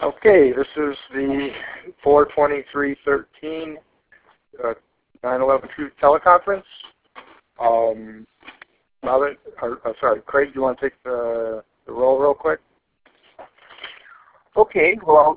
Okay, this is the 4/23/13 9/11 Truth teleconference. Craig, do you want to take the roll real quick? Okay, well,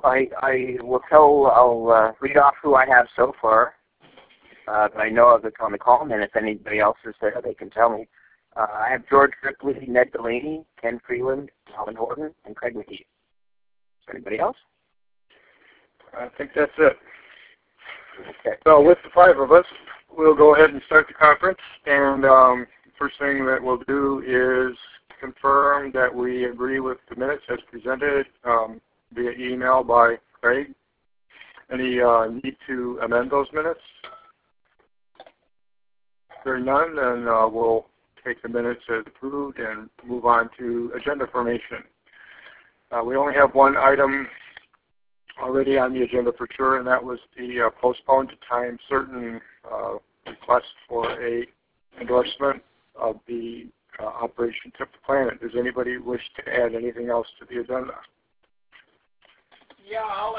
I'll read off who I have so far. I know of that's on the call, and then if anybody else is there, they can tell me. I have George Ripley, Ned Delaney, Ken Freeland, Alan Horton, and Craig McKee. Anybody else? I think that's it. Okay. So with the five of us, we'll go ahead and start the conference. And first thing that we'll do is confirm that we agree with the minutes as presented via email by Craig. Any need to amend those minutes? If there are none, then we'll take the minutes as approved and move on to agenda formation. We only have one item already on the agenda for sure, and that was the postponed to time certain request for a endorsement of the Operation Tip the Planet. Does anybody wish to add anything else to the agenda? Yeah, I'll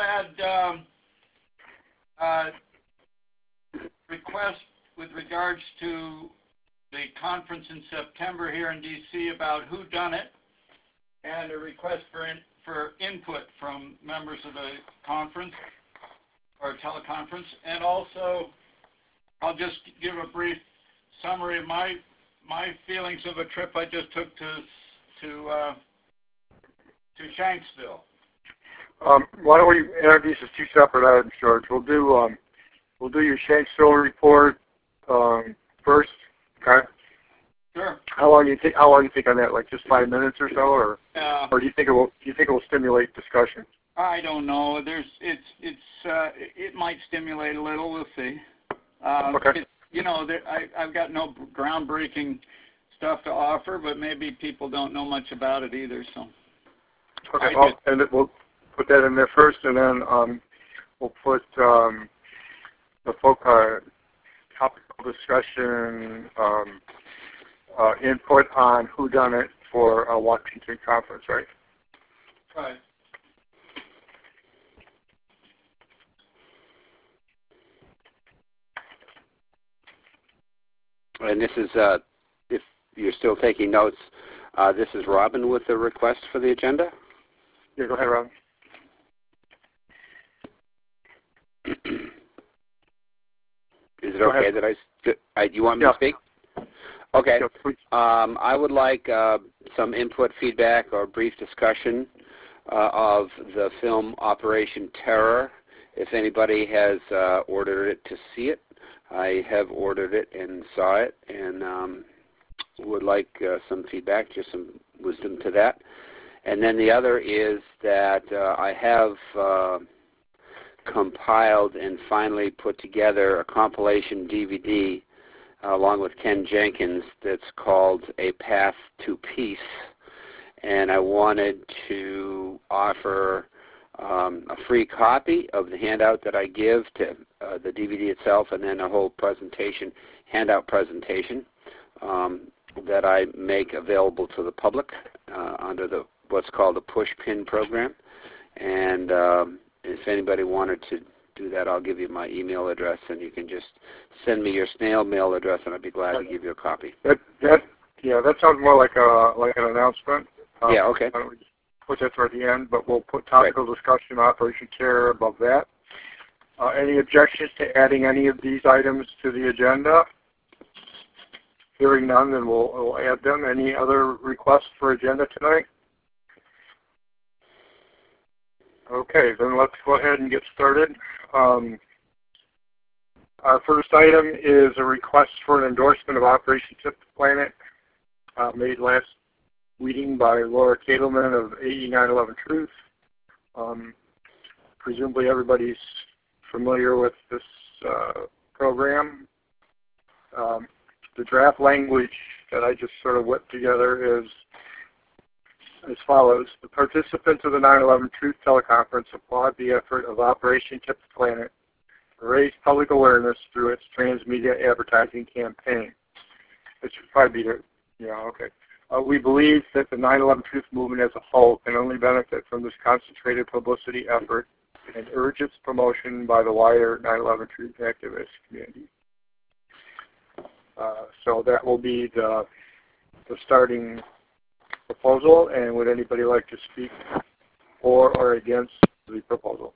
add request with regards to the conference in September here in D.C. about whodunit, and a request for input from members of the conference or teleconference. And also, I'll just give a brief summary of my feelings of a trip I just took to Shanksville. Why don't we introduce as two separate items, George? We'll do your Shanksville report first. Okay. Sure. How long do you think on that? Like just 5 minutes or so, or do you think it will stimulate discussion? I don't know. It might stimulate a little. We'll see. Okay. I've got no groundbreaking stuff to offer, but maybe people don't know much about it either. So. Okay. And we'll put that in there first, and then we'll put the topical discussion. Input on whodunit for a Washington conference, right? Right. And this is, if you're still taking notes, this is Robin with the request for the agenda. Yeah, go ahead, Robin. Is it okay that you want me to speak? Okay. I would like some input, feedback, or brief discussion of the film Operation Terror. If anybody has ordered it to see it, I have ordered it and saw it, and would like some feedback, just some wisdom to that. And then the other is that I have compiled and finally put together a compilation DVD along with Ken Jenkins that's called A Path to Peace, and I wanted to offer a free copy of the handout that I give to the DVD itself, and then a whole presentation, handout presentation that I make available to the public under what's called the Pushpin program. And if anybody wanted to do that, I'll give you my email address, and you can just send me your snail mail address, and I'd be glad to give you a copy. That sounds more like an announcement. Yeah, okay. Why don't we just put that toward the end, but we'll put topical discussion Operation Terror above that. Any objections to adding any of these items to the agenda? Hearing none, then we'll add them. Any other requests for agenda tonight? Okay, then let's go ahead and get started. Our first item is a request for an endorsement of Operation Tip the Planet, made last meeting by Laura Katelman of AE 9/11 Truth. Presumably everybody's familiar with this program. The draft language that I just sort of whipped together is as follows. The participants of the 9/11 Truth teleconference applaud the effort of Operation Tip the Planet to raise public awareness through its transmedia advertising campaign. It should probably be, okay. We believe that the 9/11 Truth Movement as a whole can only benefit from this concentrated publicity effort and urge its promotion by the wider 9/11 Truth activist community. So that will be the starting proposal, and would anybody like to speak for or against the proposal?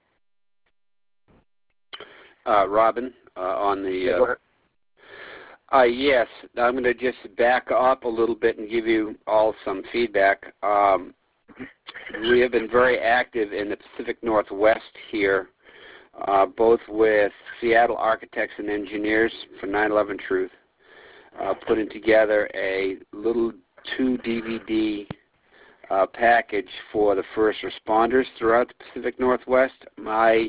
Robin, on the... Yeah, go ahead. Yes, I'm going to just back up a little bit and give you all some feedback. We have been very active in the Pacific Northwest here, both with Seattle Architects and Engineers for 9/11 Truth, putting together a little 2-DVD package for the first responders throughout the Pacific Northwest. I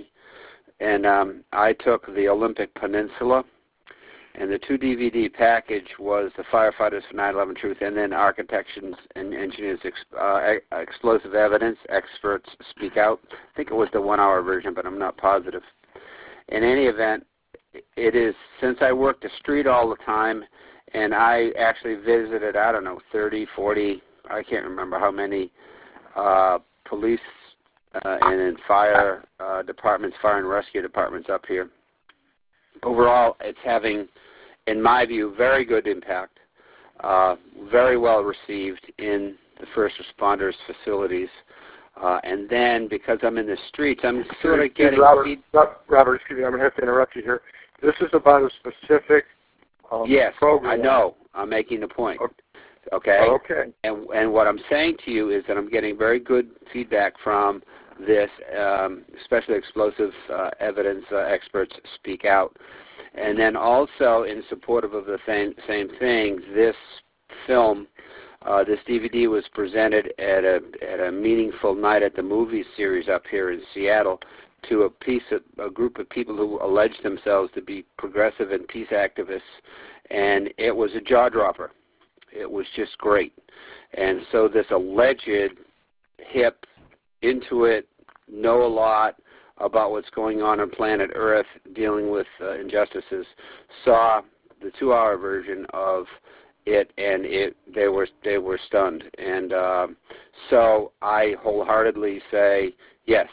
took the Olympic Peninsula, and the 2-DVD package was the Firefighters for 9/11 Truth, and then Architects and Engineers Explosive Evidence Experts Speak Out. I think it was the 1-hour version, but I'm not positive. In any event, it is, since I work the street all the time, and I actually visited, 30, 40, I can't remember how many police and then fire departments, fire and rescue departments up here. Overall, it's having, in my view, very good impact, very well received in the first responders facilities. And then, because I'm in the streets, I'm sort of getting... Robert, excuse me, I'm going to have to interrupt you here. This is about a specific yes, program. I know. I'm making the point. Okay? Okay. And what I'm saying to you is that I'm getting very good feedback from this, especially explosive evidence experts speak out. And then also in support of the same thing, this film, this DVD was presented at a meaningful night at the movies series up here in Seattle to a group of people who alleged themselves to be progressive and peace activists, and it was a jaw dropper. It was just great. And so this alleged hip, intuit, know a lot about what's going on planet Earth dealing with injustices, saw the 2-hour version of it, and they were stunned. And so I wholeheartedly say, yes,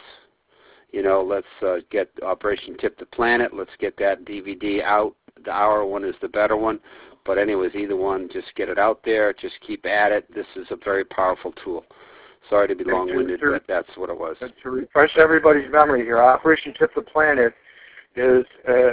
let's get Operation Tip the Planet. Let's get that DVD out. The hour one is the better one. But anyways, either one, just get it out there. Just keep at it. This is a very powerful tool. Sorry to be long-winded, but that's what it was. To refresh everybody's memory here, Operation Tip the Planet is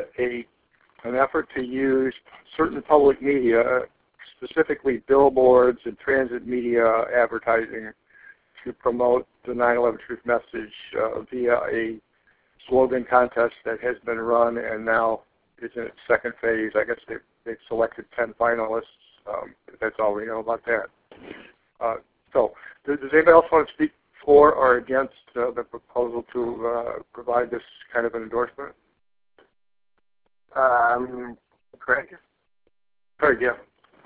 an effort to use certain public media, specifically billboards and transit media advertising, to promote the 9/11 Truth message via a slogan contest that has been run and now is in its second phase. I guess they've selected 10 finalists. That's all we know about that. So, does anybody else want to speak for or against the proposal to provide this kind of an endorsement? Craig? Craig, yeah.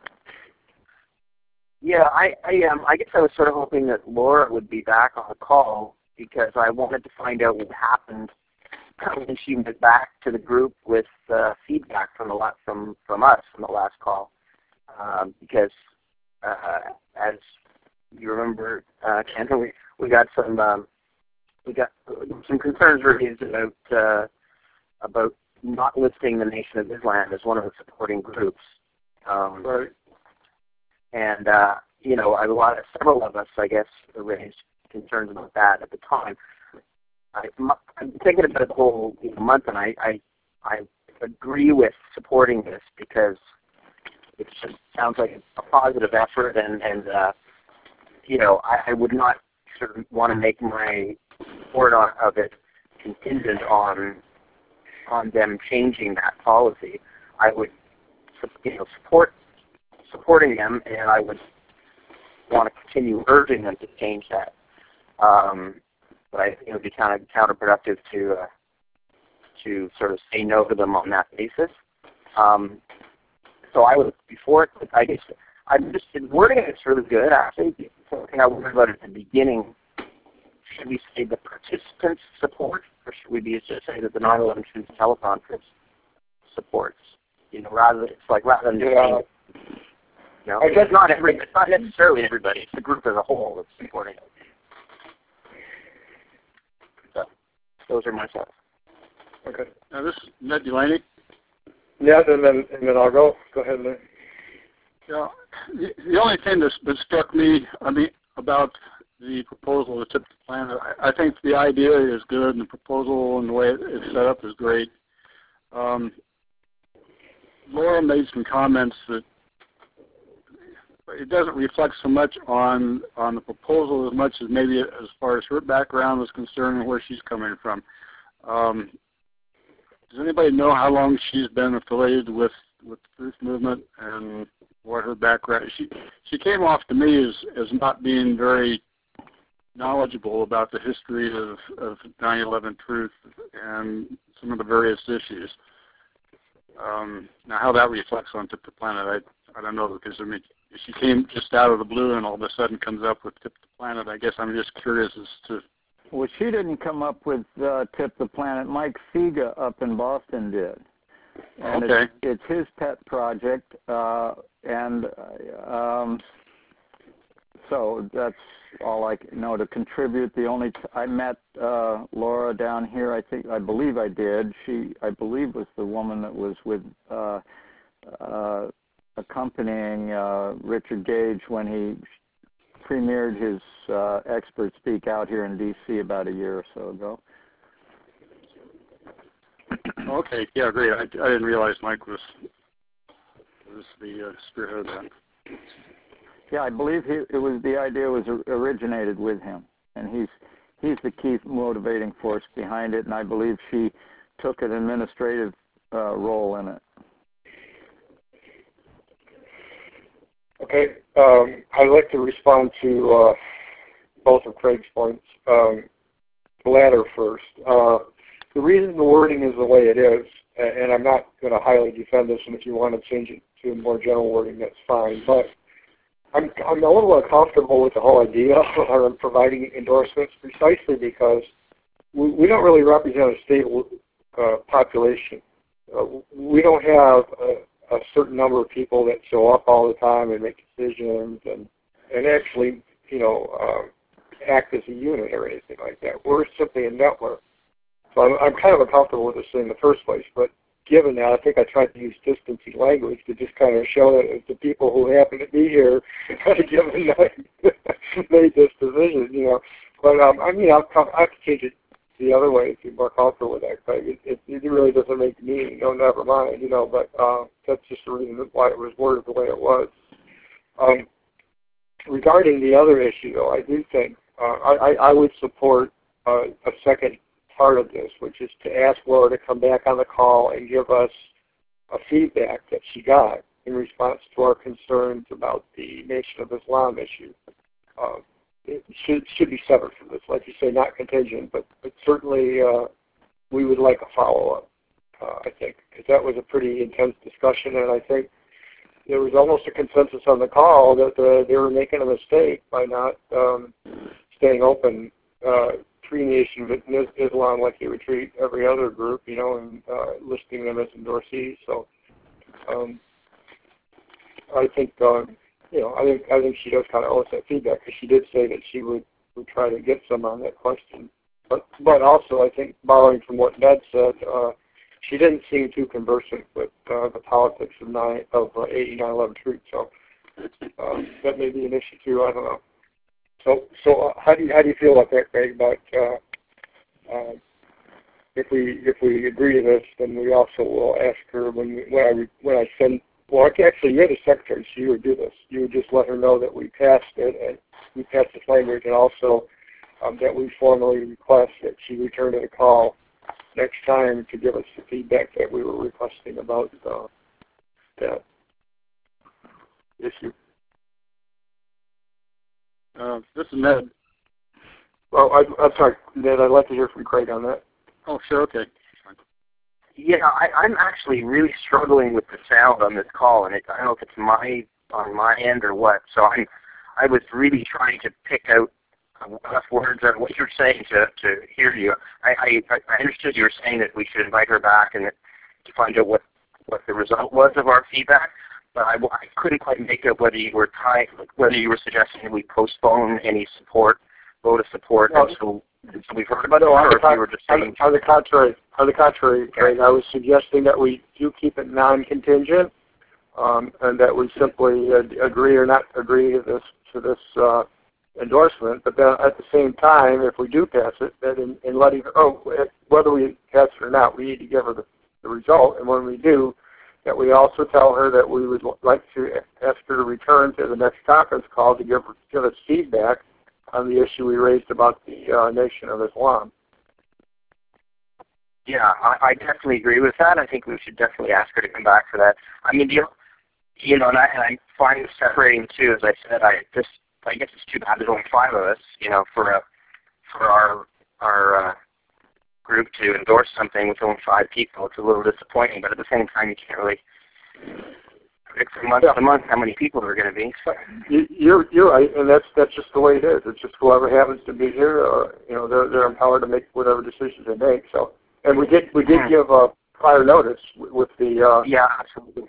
Yeah, I guess I was sort of hoping that Laura would be back on the call because I wanted to find out what happened when she went back to the group with feedback from us from the last call. Because as you remember, Ken, we got some concerns raised about not listing the Nation of Islam as one of the supporting groups. Right. And several of us, I guess, raised concerns about that at the time. I've been thinking about it the whole month, and I agree with supporting this because it just sounds like a positive effort, and I would not sort of want to make my support of it contingent on them changing that policy. I would, supporting them, and I would want to continue urging them to change that. But I think it would be kind of counterproductive to sort of say no to them on that basis. So I would be for it, but I guess I'm just wording it's really good. Actually, something I worried about at the beginning. Should we say the participants support, or should we just say that the 9/11 Truth teleconference supports? Rather than saying No, it's not necessarily everybody. It's the group as a whole that's supporting it. So, those are my thoughts. Okay. Now this is Ned Delaney. Yeah, and then I'll go. Go ahead, Ned. Yeah, the only thing that struck me, about the proposal to tip the planet, I think the idea is good, and the proposal and the way it's set up is great. Laura made some comments that it doesn't reflect so much on the proposal as much as maybe as far as her background is concerned and where she's coming from. Does anybody know how long she's been affiliated with the Truth Movement and what her background? She came off to me as not being very knowledgeable about the history of 9/11 Truth and some of the various issues. Now, how that reflects on Tip the Planet, I don't know, because she came just out of the blue and all of a sudden comes up with Tip the Planet. I guess I'm just curious as to. Well, she didn't come up with Tip the Planet. Mike Figa up in Boston did. And okay. It's his pet project, so that's all I know to contribute. I met Laura down here. I believe I did. She, I believe, was the woman that was with accompanying Richard Gage when he premiered his Expert Speak out here in D.C. about a year or so ago. Okay, yeah, great. I didn't realize Mike was the spearhead of that. Yeah, I believe the idea was originated with him, and he's the key motivating force behind it, and I believe she took an administrative role in it. Okay, I'd like to respond to both of Craig's points. The latter first. The reason the wording is the way it is, and I'm not going to highly defend this, and if you want to change it to more general wording, that's fine, but I'm a little uncomfortable with the whole idea of providing endorsements precisely because we don't really represent a state population. We don't have a certain number of people that show up all the time and make decisions and actually, act as a unit or anything like that. We're simply a network. So I'm kind of uncomfortable with this in the first place, but given that, I think I tried to use distancing language to just kind of show that the people who happen to be here at a given night made this decision, But I'll have to change it the other way to be more comfortable with that, Craig. It really doesn't make me, never mind, but that's just the reason why it was worded the way it was. Regarding the other issue, though, I do think I would support a second part of this, which is to ask Laura to come back on the call and give us a feedback that she got in response to our concerns about the Nation of Islam issue. It should be separate from this, like you say, not contingent, but certainly we would like a follow-up, I think, because that was a pretty intense discussion, and I think there was almost a consensus on the call that they were making a mistake by not staying open, treating Nation of Islam like they would treat every other group, and listing them as endorsees. So I think, I think she does kind of owe us that feedback because she did say that she would try to get some on that question. But also, I think, borrowing from what Ned said, she didn't seem too conversant with the politics of 89/11 Truth. So that may be an issue too. I don't know. So how do you feel about that, Craig? About if we agree to this, then we also will ask her when I send. Well, actually, you're the secretary, so you would do this. You would just let her know that we passed it, and we passed this language, and also that we formally request that she return to the call next time to give us the feedback that we were requesting about that issue. This is Ned. Well, I'm sorry, Ned, I'd like to hear from Craig on that. Oh, sure, okay. Yeah, I'm actually really struggling with the sound on this call, and I don't know if it's on my end or what. So I was really trying to pick out enough words of what you're saying to hear you. I understood you were saying that we should invite her back and to find out what the result was of our feedback. but I couldn't quite make out whether you were suggesting we postpone any vote of support until we've heard about it, or if you were just saying... On the contrary, Craig, I was suggesting that we do keep it non-contingent, and that we simply agree or not agree to this endorsement. But then at the same time, if we do pass it, that in letting her, whether we pass it or not, we need to give her the result. And when we do, that we also tell her that we would like to ask her to return to the next conference call to give us feedback on the issue we raised about the Nation of Islam. Yeah, I definitely agree with that. I think we should definitely ask her to come back for that. I mean, and I'm fine with separating too. As I said, I guess it's too bad there's only 5 of us. For our group to endorse something with only 5 people, it's a little disappointing. But at the same time, you can't really predict from month to month how many people there are going to be. So. You're right, and that's just the way it is. It's just whoever happens to be here, they're empowered to make whatever decisions they make. So, and we did give prior notice with the yeah, absolutely.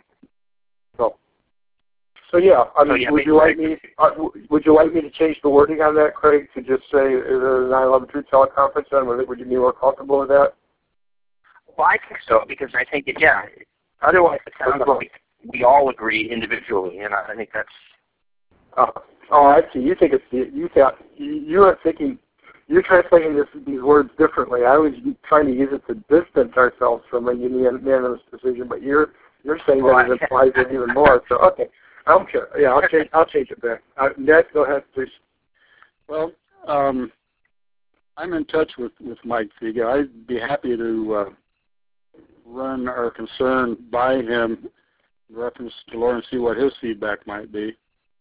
So yeah, I mean, would you like me to change the wording on that, Craig, to just say the 9/11 Truth teleconference? Then would you be more comfortable with that? Well, I think so, because I think otherwise it sounds like we all agree individually, and I think that's. I see. You think you're thinking. You're translating these words differently. I was trying to use it to distance ourselves from a unanimous decision, but you're saying that it implies it even more. So okay. I don't care. Yeah, I'll change it back. Ned, go ahead, please. Well, I'm in touch with Mike Figa. I'd be happy to run our concern by him in reference to Laura and see what his feedback might be.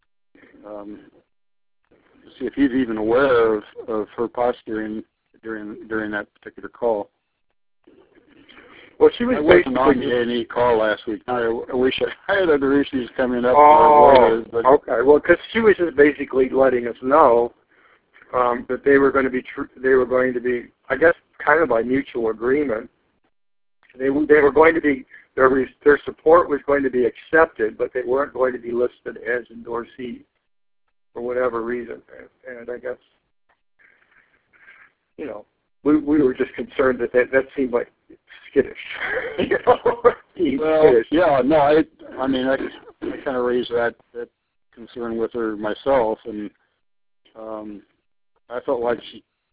See if he's even aware of her posturing during that particular call. Well, she was wasn't on the A&E call last week. I wish I had other issues coming up. Okay. Well, because she was just basically letting us know that they were going to be, I guess, kind of by mutual agreement. They were going to be their support was going to be accepted, but they weren't going to be listed as endorsees for whatever reason. And I guess, we were just concerned that seemed like skittish. Well, yeah, no, I mean, I kind of raised that concern with her myself, and I felt like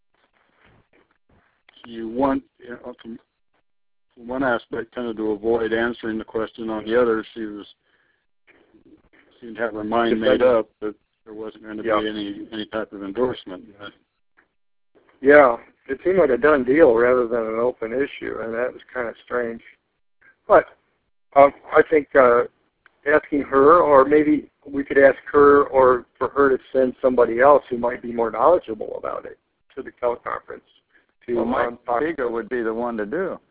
she want, from one aspect, kind of to avoid answering the question. On the other, she seemed to have her mind made up that there wasn't going to be any type of endorsement. Yeah. It seemed like a done deal rather than an open issue, and that was kind of strange. But I think asking her, or maybe we could ask her, or for her to send somebody else who might be more knowledgeable about it to the teleconference. Mike Figa would be the one to do.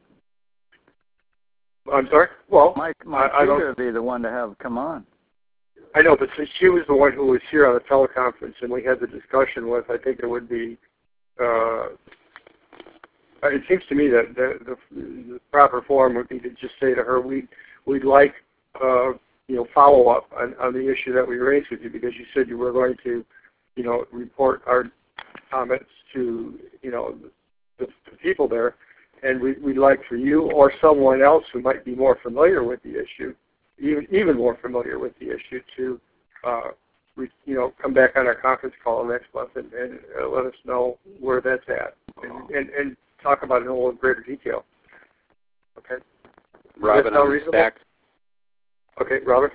I'm sorry? Well, Mike Figa would be the one to have come on. I know, but since she was the one who was here on the teleconference and we had the discussion with, I think it would be... it seems to me that the proper form would be to just say to her, we'd like follow up on the issue that we raised with you, because you said you were going to report our comments to the people there, and we'd like for you or someone else who might be more familiar with the issue, even more familiar with the issue, to come back on our conference call next month and let us know where that's at, and talk about it in a little greater detail. Okay. Robin, I'm back. Okay, Robert?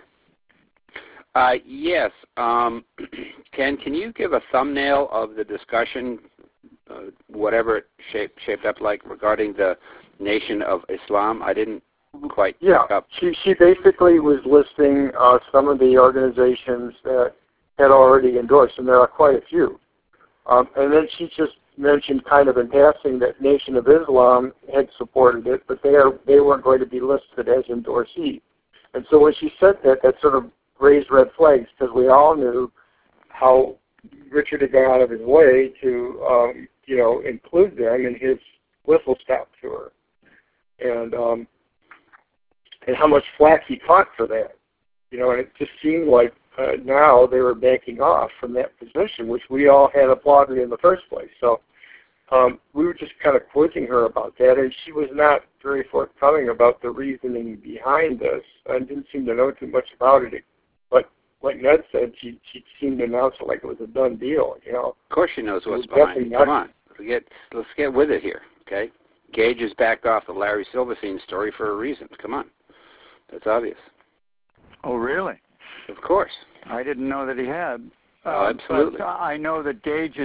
Yes. Ken, can you give a thumbnail of the discussion, whatever it shaped up like, regarding the Nation of Islam? I didn't quite pick up. She basically was listing some of the organizations that had already endorsed, and there are quite a few. And then she just mentioned kind of in passing that Nation of Islam had supported it, but they weren't going to be listed as endorsees. And so when she said that sort of raised red flags, because we all knew how Richard had gone out of his way to, include them in his whistle stop tour, and how much flack he caught for that. and it just seemed like now they were backing off from that position, which we all had applauded in the first place. So we were just kind of quizzing her about that, and she was not very forthcoming about the reasoning behind this and didn't seem to know too much about it. But like Ned said, she seemed to announce it like it was a done deal, Of course she knows what's behind it. Come on. Let's get with it here, okay? Gage has backed off the Larry Silverstein story for a reason. Come on. That's obvious. Oh, really? Of course. I didn't know that he had. Absolutely. But I know that Gage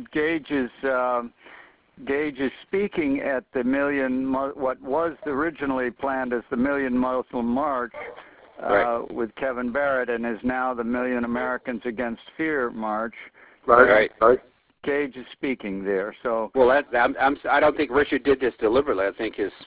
is speaking at the what was originally planned as the Million Muslim March right. with Kevin Barrett, and is now the Million Americans Against Fear March. Right. Gage is speaking there. So. Well, I don't think Richard did this deliberately. I think his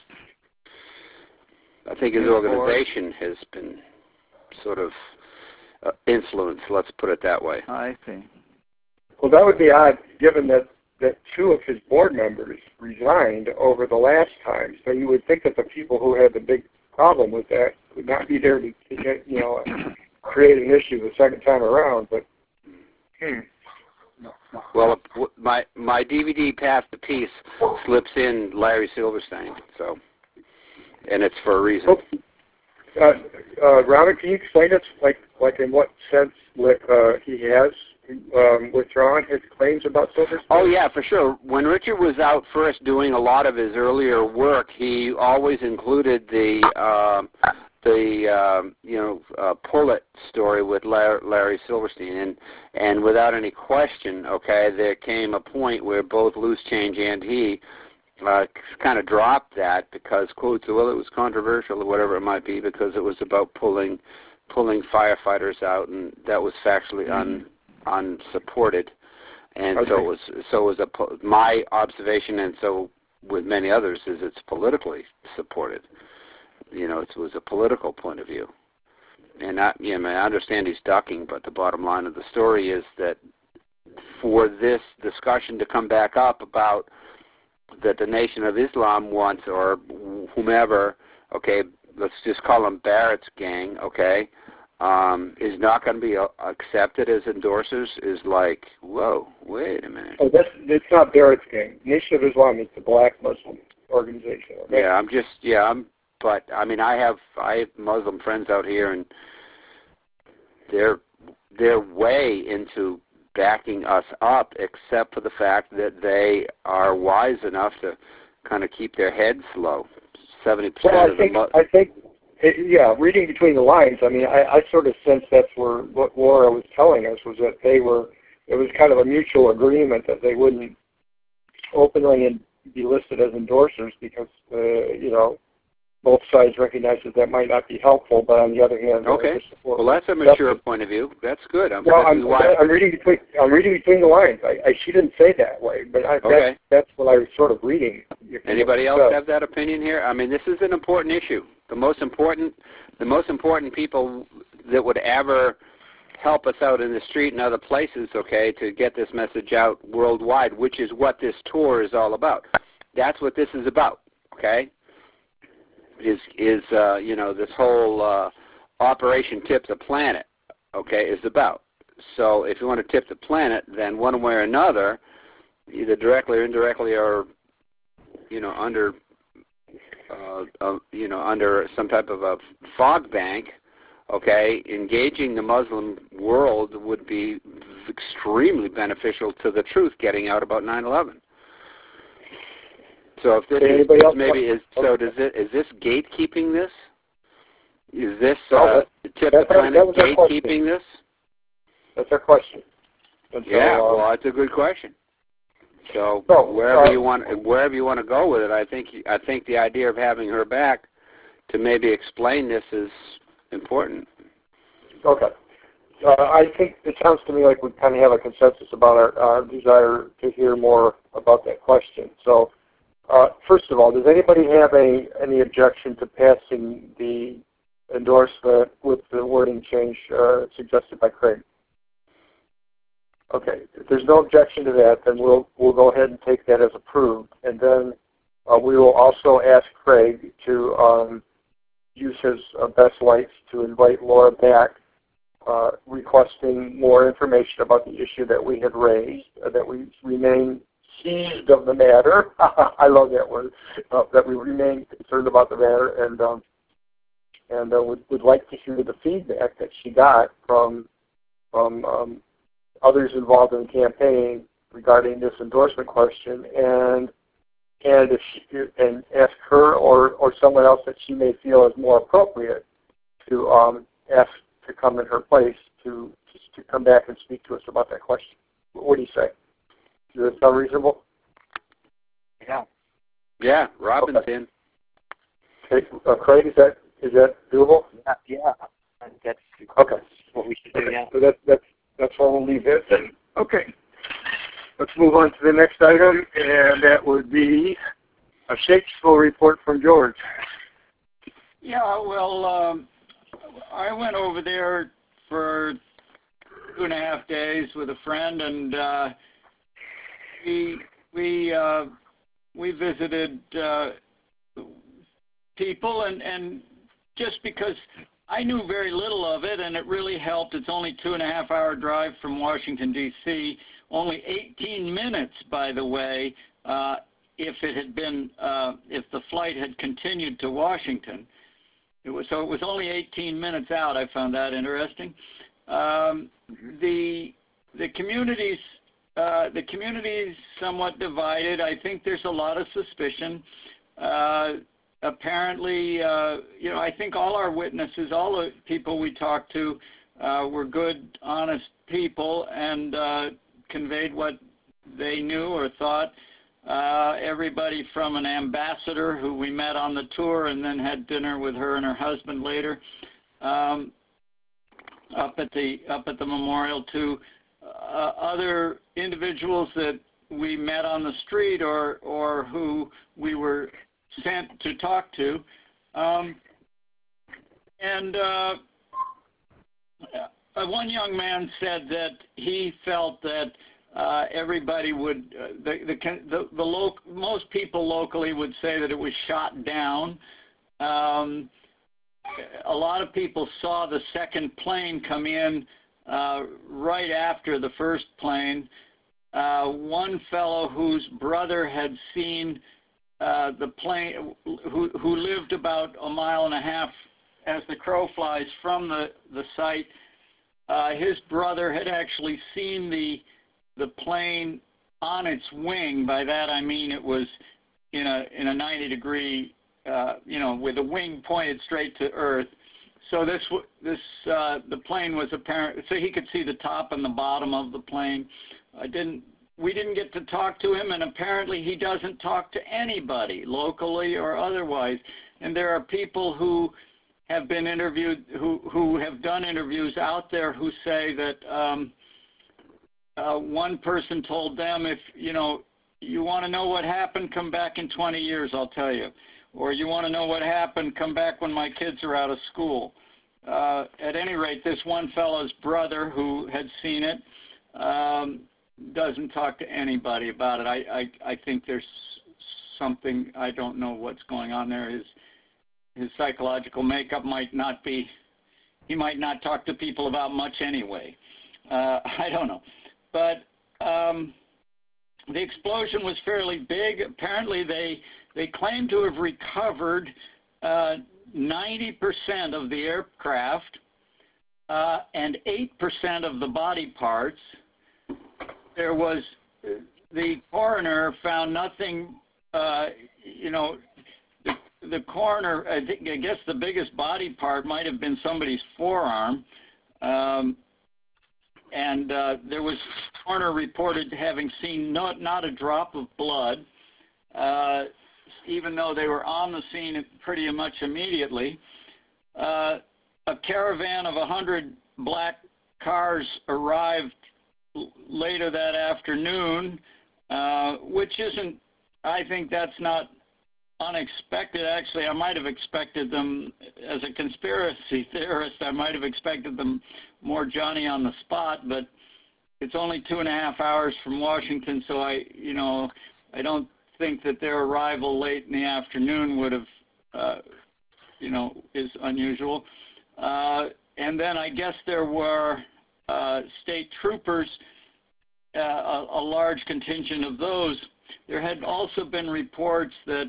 organization has been sort of influenced. Let's put it that way. I see. Well, that would be odd, given that two of his board members resigned over the last time. So you would think that the people who had the big problem with that would not be there to get, create an issue the second time around. But well, my DVD Path to Peace slips in Larry Silverstein, so, and it's for a reason. Robin, can you explain it, like in what sense he has withdrawn his claims about Silverstein? Oh yeah, for sure. When Richard was out first doing a lot of his earlier work, he always included the Pullet story with Larry Silverstein, and without any question, okay, there came a point where both Loose Change and he kind of dropped that because, quote, well, it was controversial or whatever it might be because it was about pulling firefighters out, and that was factually unsupported. And okay. so it was my observation, and so with many others, is it's politically supported. It was a political point of view. And I understand he's ducking, but the bottom line of the story is that for this discussion to come back up about that the Nation of Islam wants, or whomever, okay, let's just call them Barrett's gang, okay, is not going to be accepted as endorsers is like, whoa, wait a minute. Oh, it's not Barrett's gang. Nation of Islam is the black Muslim organization. Okay? But I mean, I have Muslim friends out here, and they're way into backing us up, except for the fact that they are wise enough to kind of keep their heads low. 70% of the I think, reading between the lines, I mean, I sort of sense that's what Laura was telling us was that it was kind of a mutual agreement that they wouldn't openly be listed as endorsers because, both sides recognize that might not be helpful, but on the other hand, okay. Well, that's a mature point of view. That's good. I'm reading between the lines. She didn't say that way, but that's what I was sort of reading. Anybody else have that opinion here? I mean, this is an important issue. The most important people that would ever help us out in the street and other places, okay, to get this message out worldwide, which is what this tour is all about. That's what this is about, okay? Is this whole Operation Tip the Planet, okay, is about. So if you want to tip the planet, then one way or another, either directly or indirectly, or under some type of a fog bank, okay, engaging the Muslim world would be extremely beneficial to the truth getting out about 9/11. So if this is this gatekeeping this? Is this Tip the Planet gatekeeping this? That's our question. Well, that's a good question. So wherever you want to go with it, I think the idea of having her back to maybe explain this is important. Okay. I think it sounds to me like we kind of have a consensus about our desire to hear more about that question. So, first of all, does anybody have any objection to passing the endorsement with the wording change suggested by Craig? Okay. If there's no objection to that, then we'll go ahead and take that as approved, and then we will also ask Craig to use his best lights to invite Laura back, requesting more information about the issue that we had raised, that we remain seized of the matter. I love that word. That we remain concerned about the matter, and would like to hear the feedback that she got from others involved in the campaign regarding this endorsement question, and if she, and ask her or someone else that she may feel is more appropriate to ask to come in her place to come back and speak to us about that question. What do you say? Does that sound reasonable? Yeah. Yeah, Robin's in. Okay, Craig, is that doable? Yeah. That's Okay. what we should do. Yeah. So that's where we'll leave it. Okay. Let's move on to the next item, and that would be a Shakespeare report from George. Yeah, well, I went over there for 2.5 days with a friend, and we visited people, and just because I knew very little of it, and it really helped. It's only 2.5-hour drive from Washington, D.C., only 18 minutes, by the way, if it had been, if the flight had continued to Washington. So it was only 18 minutes out. I found that interesting. The community's somewhat divided. I think there's a lot of suspicion. Apparently, I think all our witnesses, all the people we talked to, were good, honest people, and conveyed what they knew or thought. Everybody from an ambassador who we met on the tour and then had dinner with her and her husband later, up at the memorial, to other individuals that we met on the street or who we were sent to talk to, and one young man said that he felt that everybody would, most people locally would say that it was shot down. A lot of people saw the second plane come in right after the first plane. One fellow whose brother had seen the plane, who lived about 1.5 miles as the crow flies from the site, his brother had actually seen the plane on its wing. By that I mean it was in a 90-degree, with the wing pointed straight to Earth. So the plane was apparent, so he could see the top and the bottom of the plane. We didn't get to talk to him, and apparently he doesn't talk to anybody, locally or otherwise. And there are people who have been interviewed, who have done interviews out there, who say that one person told them, if you want to know what happened, come back in 20 years, I'll tell you. Or you want to know what happened, come back when my kids are out of school. At any rate, this one fellow's brother who had seen it doesn't talk to anybody about it. I think there's something, I don't know what's going on there. His psychological makeup might not be, he might not talk to people about much anyway. I don't know. But the explosion was fairly big. Apparently they claim to have recovered 90% of the aircraft and 8% of the body parts. There was, the coroner found nothing, the coroner, I guess the biggest body part might have been somebody's forearm. And there was, coroner reported having seen not a drop of blood, even though they were on the scene pretty much immediately. A caravan of 100 black cars arrived later that afternoon, which isn't, I think that's not unexpected. Actually, I might have expected them, as a conspiracy theorist, I might have expected them more Johnny on the spot, but it's only 2.5 hours from Washington, so I don't think that their arrival late in the afternoon would have, is unusual. And then I guess there were state troopers, a large contingent of those. There had also been reports that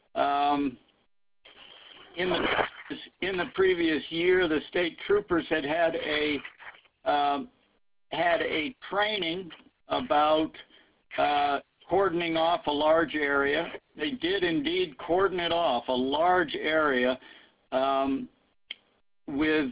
in the previous year, the state troopers had a training about cordoning off a large area. They did indeed cordon it off, a large area, with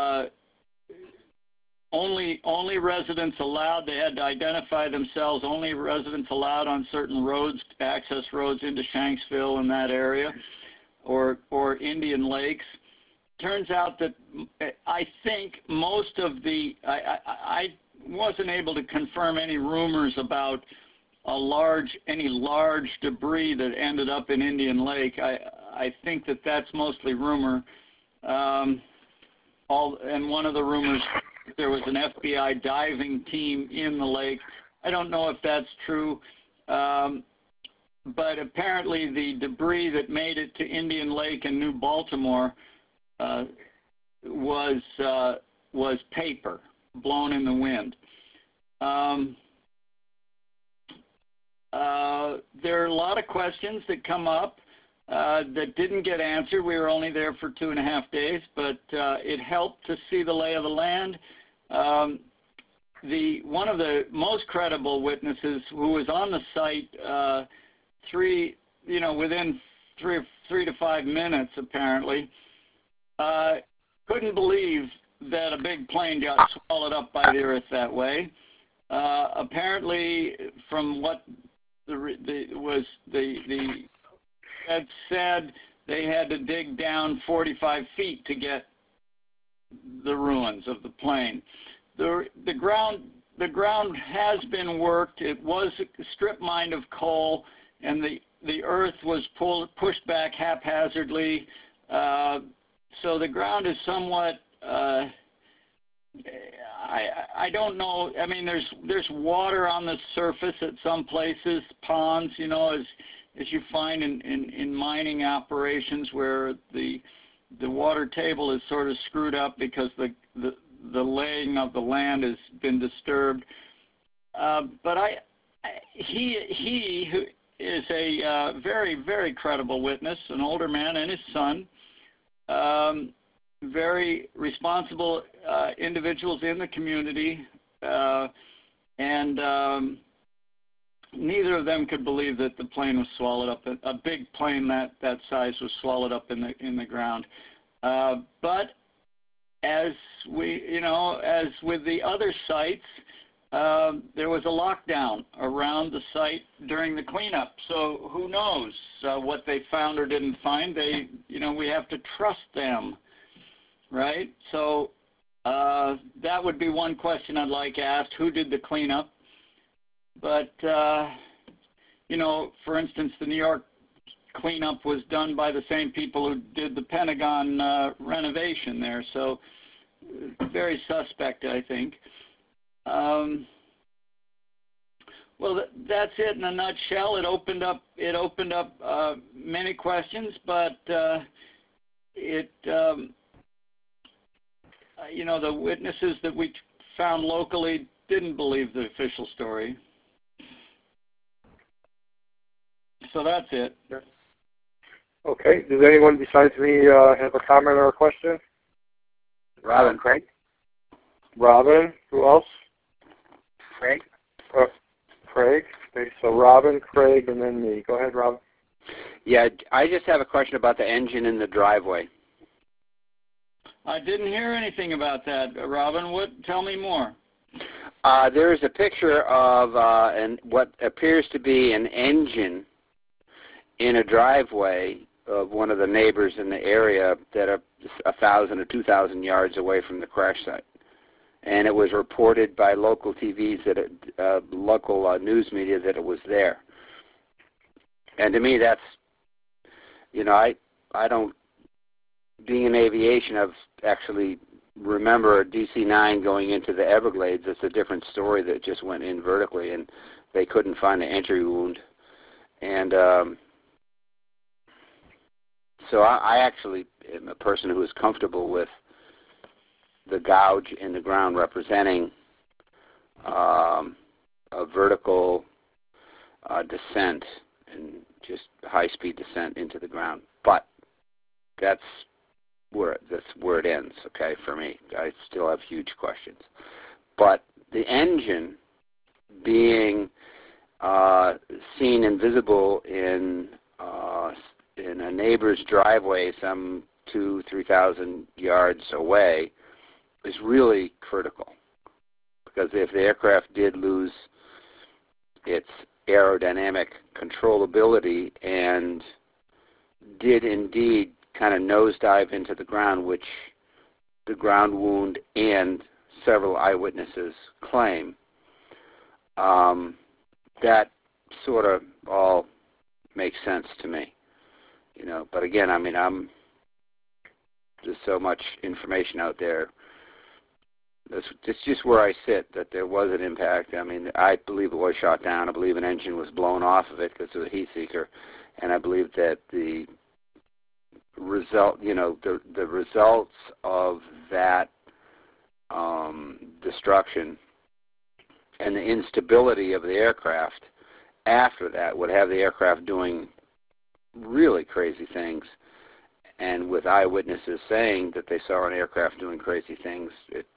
only residents allowed. They had to identify themselves. Only residents allowed on certain roads, access roads into Shanksville in that area, or Indian Lakes. Turns out that I think most of the I wasn't able to confirm any rumors about any large debris that ended up in Indian Lake. I think that that's mostly rumor. And one of the rumors, there was an FBI diving team in the lake. I don't know if that's true, but apparently the debris that made it to Indian Lake and New Baltimore was paper blown in the wind. There are a lot of questions that come up that didn't get answered. We were only there for 2.5 days, but it helped to see the lay of the land. One of the most credible witnesses, who was on the site within 3 to 5 minutes apparently, couldn't believe that a big plane got swallowed up by the earth that way. Apparently, from what the Fed said, they had to dig down 45 feet to get the ruins of the plane. The ground has been worked. It was a strip mine of coal, and the earth was pushed back haphazardly. So the ground is somewhat. I don't know. I mean, there's water on the surface at some places, ponds, as you find in mining operations, where the water table is sort of screwed up because the laying of the land has been disturbed. But he who is a very, very credible witness, an older man, and his son, very responsible individuals in the community, and neither of them could believe that the plane was swallowed up. A big plane that size was swallowed up in the ground. But as with the other sites, there was a lockdown around the site during the cleanup. So who knows what they found or didn't find? We have to trust them, right? So that would be one question I'd like asked: who did the cleanup? But for instance, the New York cleanup was done by the same people who did the Pentagon renovation there. So very suspect, I think. Well, that's it in a nutshell. It opened up many questions, but the witnesses that we found locally didn't believe the official story. So that's it. Okay. Does anyone besides me have a comment or a question? Robin, Craig. Robin. Who else? Craig. Craig. Okay, so Robin, Craig, and then me. Go ahead, Robin. Yeah, I just have a question about the engine in the driveway. I didn't hear anything about that, Robin. Tell me more. There is a picture of what appears to be an engine in a driveway of one of the neighbors in the area that are 1,000 or 2,000 yards away from the crash site. And it was reported by local TVs, local news media, that it was there. And to me, that's, I don't, being in aviation, I've actually remember a DC-9 going into the Everglades. It's a different story that just went in vertically, and they couldn't find an entry wound. And So I actually am a person who is comfortable with the gouge in the ground representing a vertical descent and just high-speed descent into the ground. But that's where it ends, okay, for me. I still have huge questions. But the engine being seen and visible in a neighbor's driveway some 2,000-3,000 yards away is really critical. Because if the aircraft did lose its aerodynamic controllability and did indeed kind of nosedive into the ground, which the ground wound and several eyewitnesses claim, that sort of all makes sense to me. You know, but again, I mean, there's so much information out there. It's just where I sit, that there was an impact. I mean, I believe it was shot down. I believe an engine was blown off of it because of a heat seeker, and I believe that the result, you know, the results of that destruction and the instability of the aircraft after that would have the aircraft doing really crazy things. And with eyewitnesses saying that they saw an aircraft doing crazy things,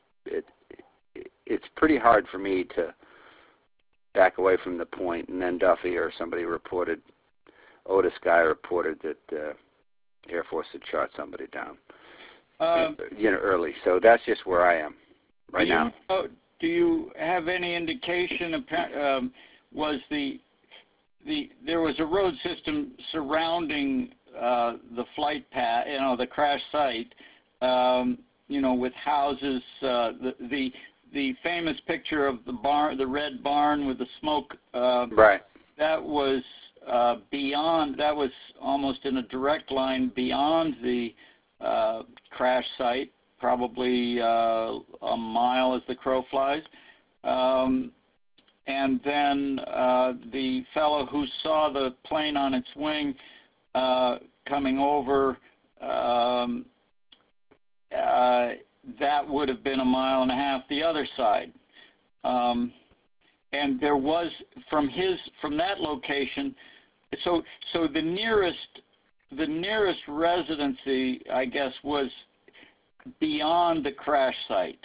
it's pretty hard for me to back away from the point. And then Duffy or somebody reported, Otis guy reported that Air Force had shot somebody down, you know, early. So that's just where I am right now. Do you have any indication? There was a road system surrounding the flight path, you know, the crash site, you know, with houses. The famous picture of the barn, the red barn with the smoke. Right. That was beyond. That was almost in a direct line beyond the crash site, probably a mile as the crow flies. And then the fellow who saw the plane on its wing coming over, that would have been a mile and a half the other side. And there was, from that location, so the nearest residency, I guess, was beyond the crash site.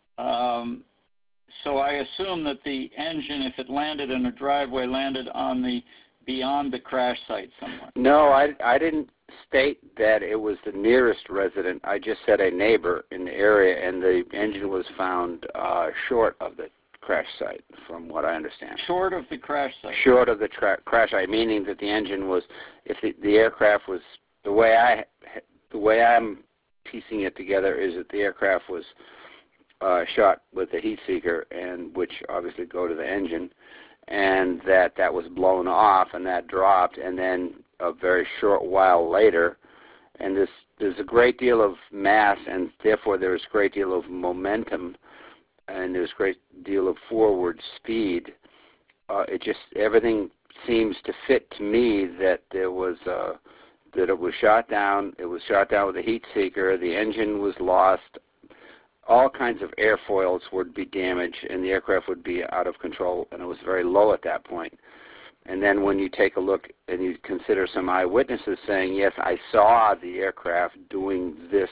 So I assume that the engine, if it landed in a driveway, landed on the beyond the crash site somewhere. No, I didn't state that it was the nearest resident. I just said a neighbor in the area, and the engine was found short of the crash site, from what I understand. Short of the crash site? Short of the crash site, meaning that the engine was, if the aircraft was, the way I'm piecing it together is that the aircraft was shot with a heat seeker, and which obviously go to the engine, and that was blown off, and that dropped, and then a very short while later, and there's a great deal of mass, and therefore there's a great deal of momentum, and there's a great deal of forward speed. It just, everything seems to fit to me that there was that it was shot down. It was shot down with a heat seeker. The engine was lost. All kinds of airfoils would be damaged, and the aircraft would be out of control, and it was very low at that point. And then when you take a look and you consider some eyewitnesses saying, yes, I saw the aircraft doing this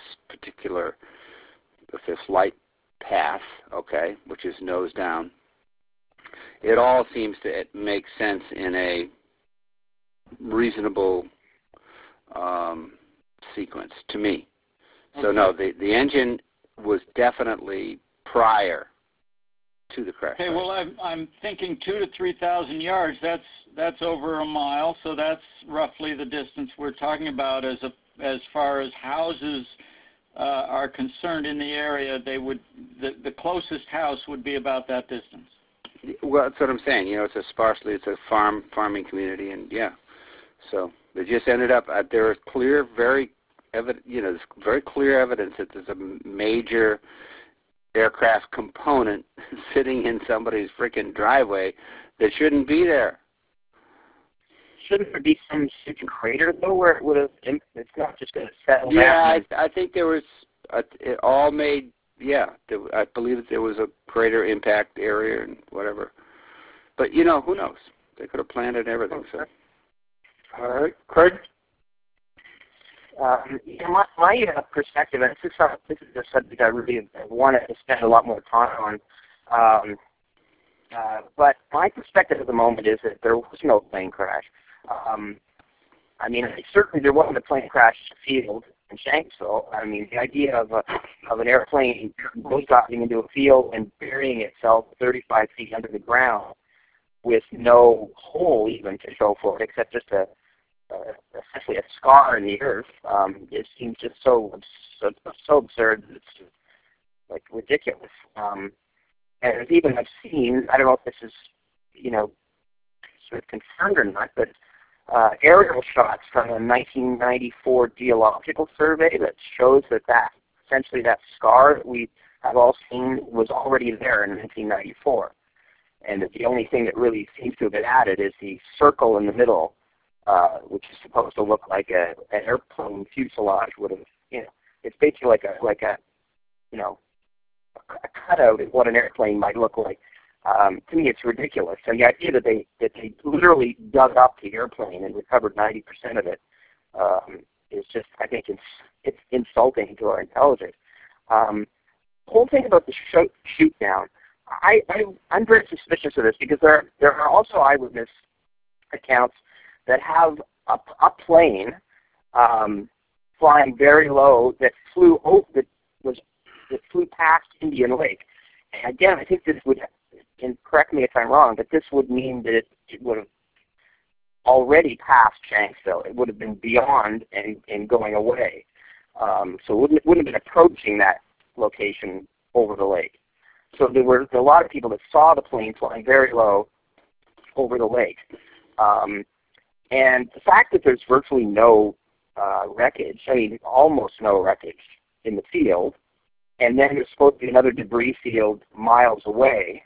flight path, okay, which is nose down, it all seems to make sense in a reasonable sequence to me. So no, the engine was definitely prior to the crash. Okay, well, I'm thinking 2,000 to 3,000 yards. That's over a mile, so that's roughly the distance we're talking about as far as houses are concerned in the area. The closest house would be about that distance. Well, that's what I'm saying. You know, it's a farming community, and yeah, so they just ended up. There is clear, very there's very clear evidence that there's a major aircraft component sitting in somebody's freaking driveway that shouldn't be there. shouldn't there be some huge crater though, where it would have? It's not just going to settle down. Yeah, I think there was. It all made. Yeah, I believe that there was a crater impact area and whatever. But who knows? They could have planned it and everything. So. All right, Craig. My perspective, and this is a subject I really wanted to spend a lot more time on. But my perspective at the moment is that there was no plane crash. I mean, certainly there wasn't a plane crash field in Shanksville. I mean, the idea of an airplane diving into a field and burying itself 35 feet under the ground with no hole even to show for it, except just essentially a scar in the earth, it seems just so absurd that it's just, like, ridiculous. And even I've seen, I don't know if this is, sort of confirmed or not, but aerial shots from a 1994 geological survey that shows that essentially that scar that we have all seen was already there in 1994. And that the only thing that really seems to have been added is the circle in the middle, which is supposed to look like an airplane fuselage would have, it's basically like a cutout of what an airplane might look like. To me, it's ridiculous. And the idea that they literally dug up the airplane and recovered 90% of it is just, I think, it's insulting to our intelligence. The whole thing about the shoot down, I'm very suspicious of this because there are also eyewitness accounts that have a plane flying very low that flew past Indian Lake. And again, I think this would, and correct me if I'm wrong, but this would mean that it would have already passed Shanksville. It would have been beyond and going away. So it wouldn't have been approaching that location over the lake. So there were a lot of people that saw the plane flying very low over the lake. And the fact that there's virtually no wreckage, I mean almost no wreckage in the field, and then there's supposed to be another debris field miles away,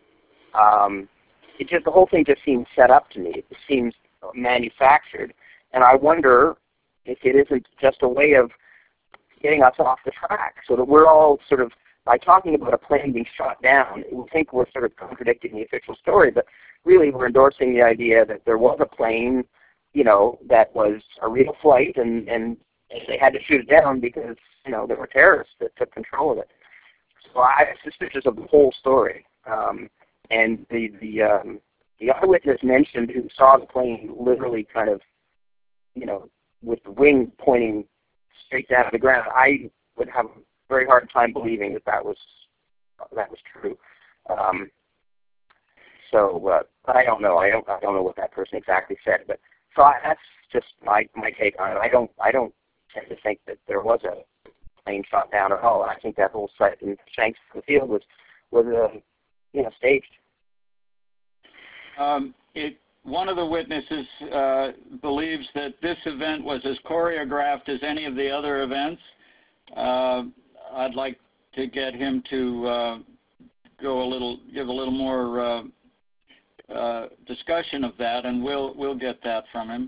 the whole thing just seems set up to me. It seems manufactured. And I wonder if it isn't just a way of getting us off the track so that we're all sort of, by talking about a plane being shot down, we think we're sort of contradicting the official story, but really we're endorsing the idea that there was a plane, that was a real flight, and they had to shoot it down because, there were terrorists that took control of it. So I'm suspicious of the whole story. And the eyewitness mentioned who saw the plane literally kind of, with the wing pointing straight down to the ground, I would have very hard time believing that was true. But I don't know. I don't know what that person exactly said. But that's just my take on it. I don't tend to think that there was a plane shot down at all. I think that whole site in Shanksville Field was staged. One of the witnesses believes that this event was as choreographed as any of the other events. I'd like to get him to give a little more discussion of that, and we'll get that from him.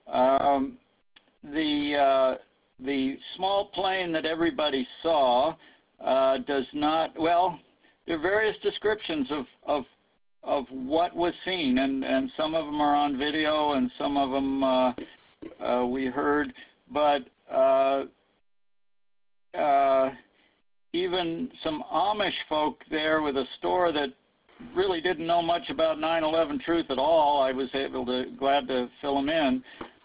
The small plane that everybody saw does not. Well, there are various descriptions of what was seen, and some of them are on video, and some of them we heard, but even some Amish folk there with a store that really didn't know much about 9/11 Truth at all. I was glad to fill them in.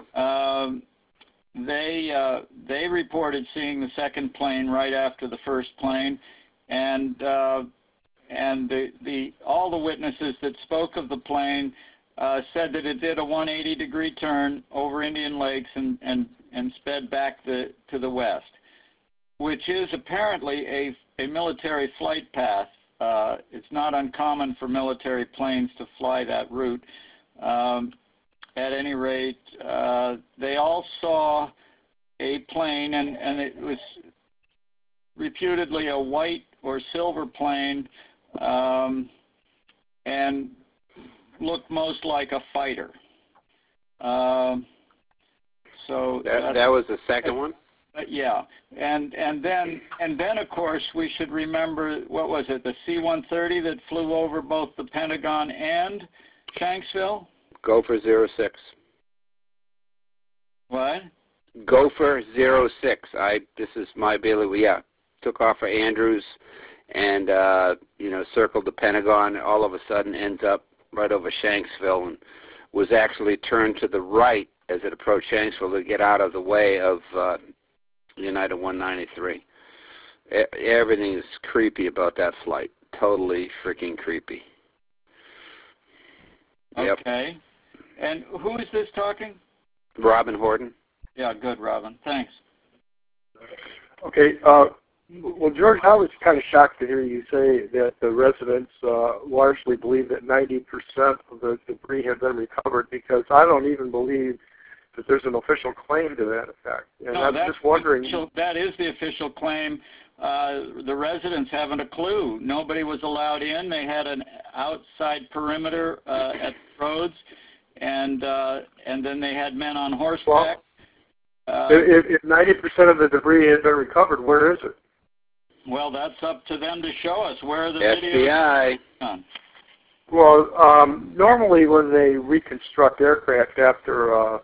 They reported seeing the second plane right after the first plane, and all the witnesses that spoke of the plane said that it did a 180-degree turn over Indian Lakes and sped back to the west, which is apparently a military flight path. It's not uncommon for military planes to fly that route. At any rate, they all saw a plane, and it was reputedly a white or silver plane, and looked most like a fighter. So that was the second one. Yeah, and then of course we should remember, what was it, the C-130 that flew over both the Pentagon and Shanksville? Gopher 06. What? Gopher 06. This is my bailiwick. Yeah, took off for Andrews, and circled the Pentagon. All of a sudden, ends up right over Shanksville, and was actually turned to the right as it approached Shanksville to get out of the way of United 193. Everything is creepy about that flight. Totally freaking creepy. Okay. Yep. And who is this talking? Robin Horton. Yeah, good, Robin. Thanks. Okay. Well, George, I was kind of shocked to hear you say that the residents largely believe that 90% of the debris had been recovered, because I don't even believe that there's an official claim to that effect. And no, I'm just wondering. That is the official claim. The residents haven't a clue. Nobody was allowed in. They had an outside perimeter at the roads, and then they had men on horseback. Well, if 90% of the debris had been recovered, where is it? Well, that's up to them to show us where the FBI. video is. Well, normally when they reconstruct aircraft after a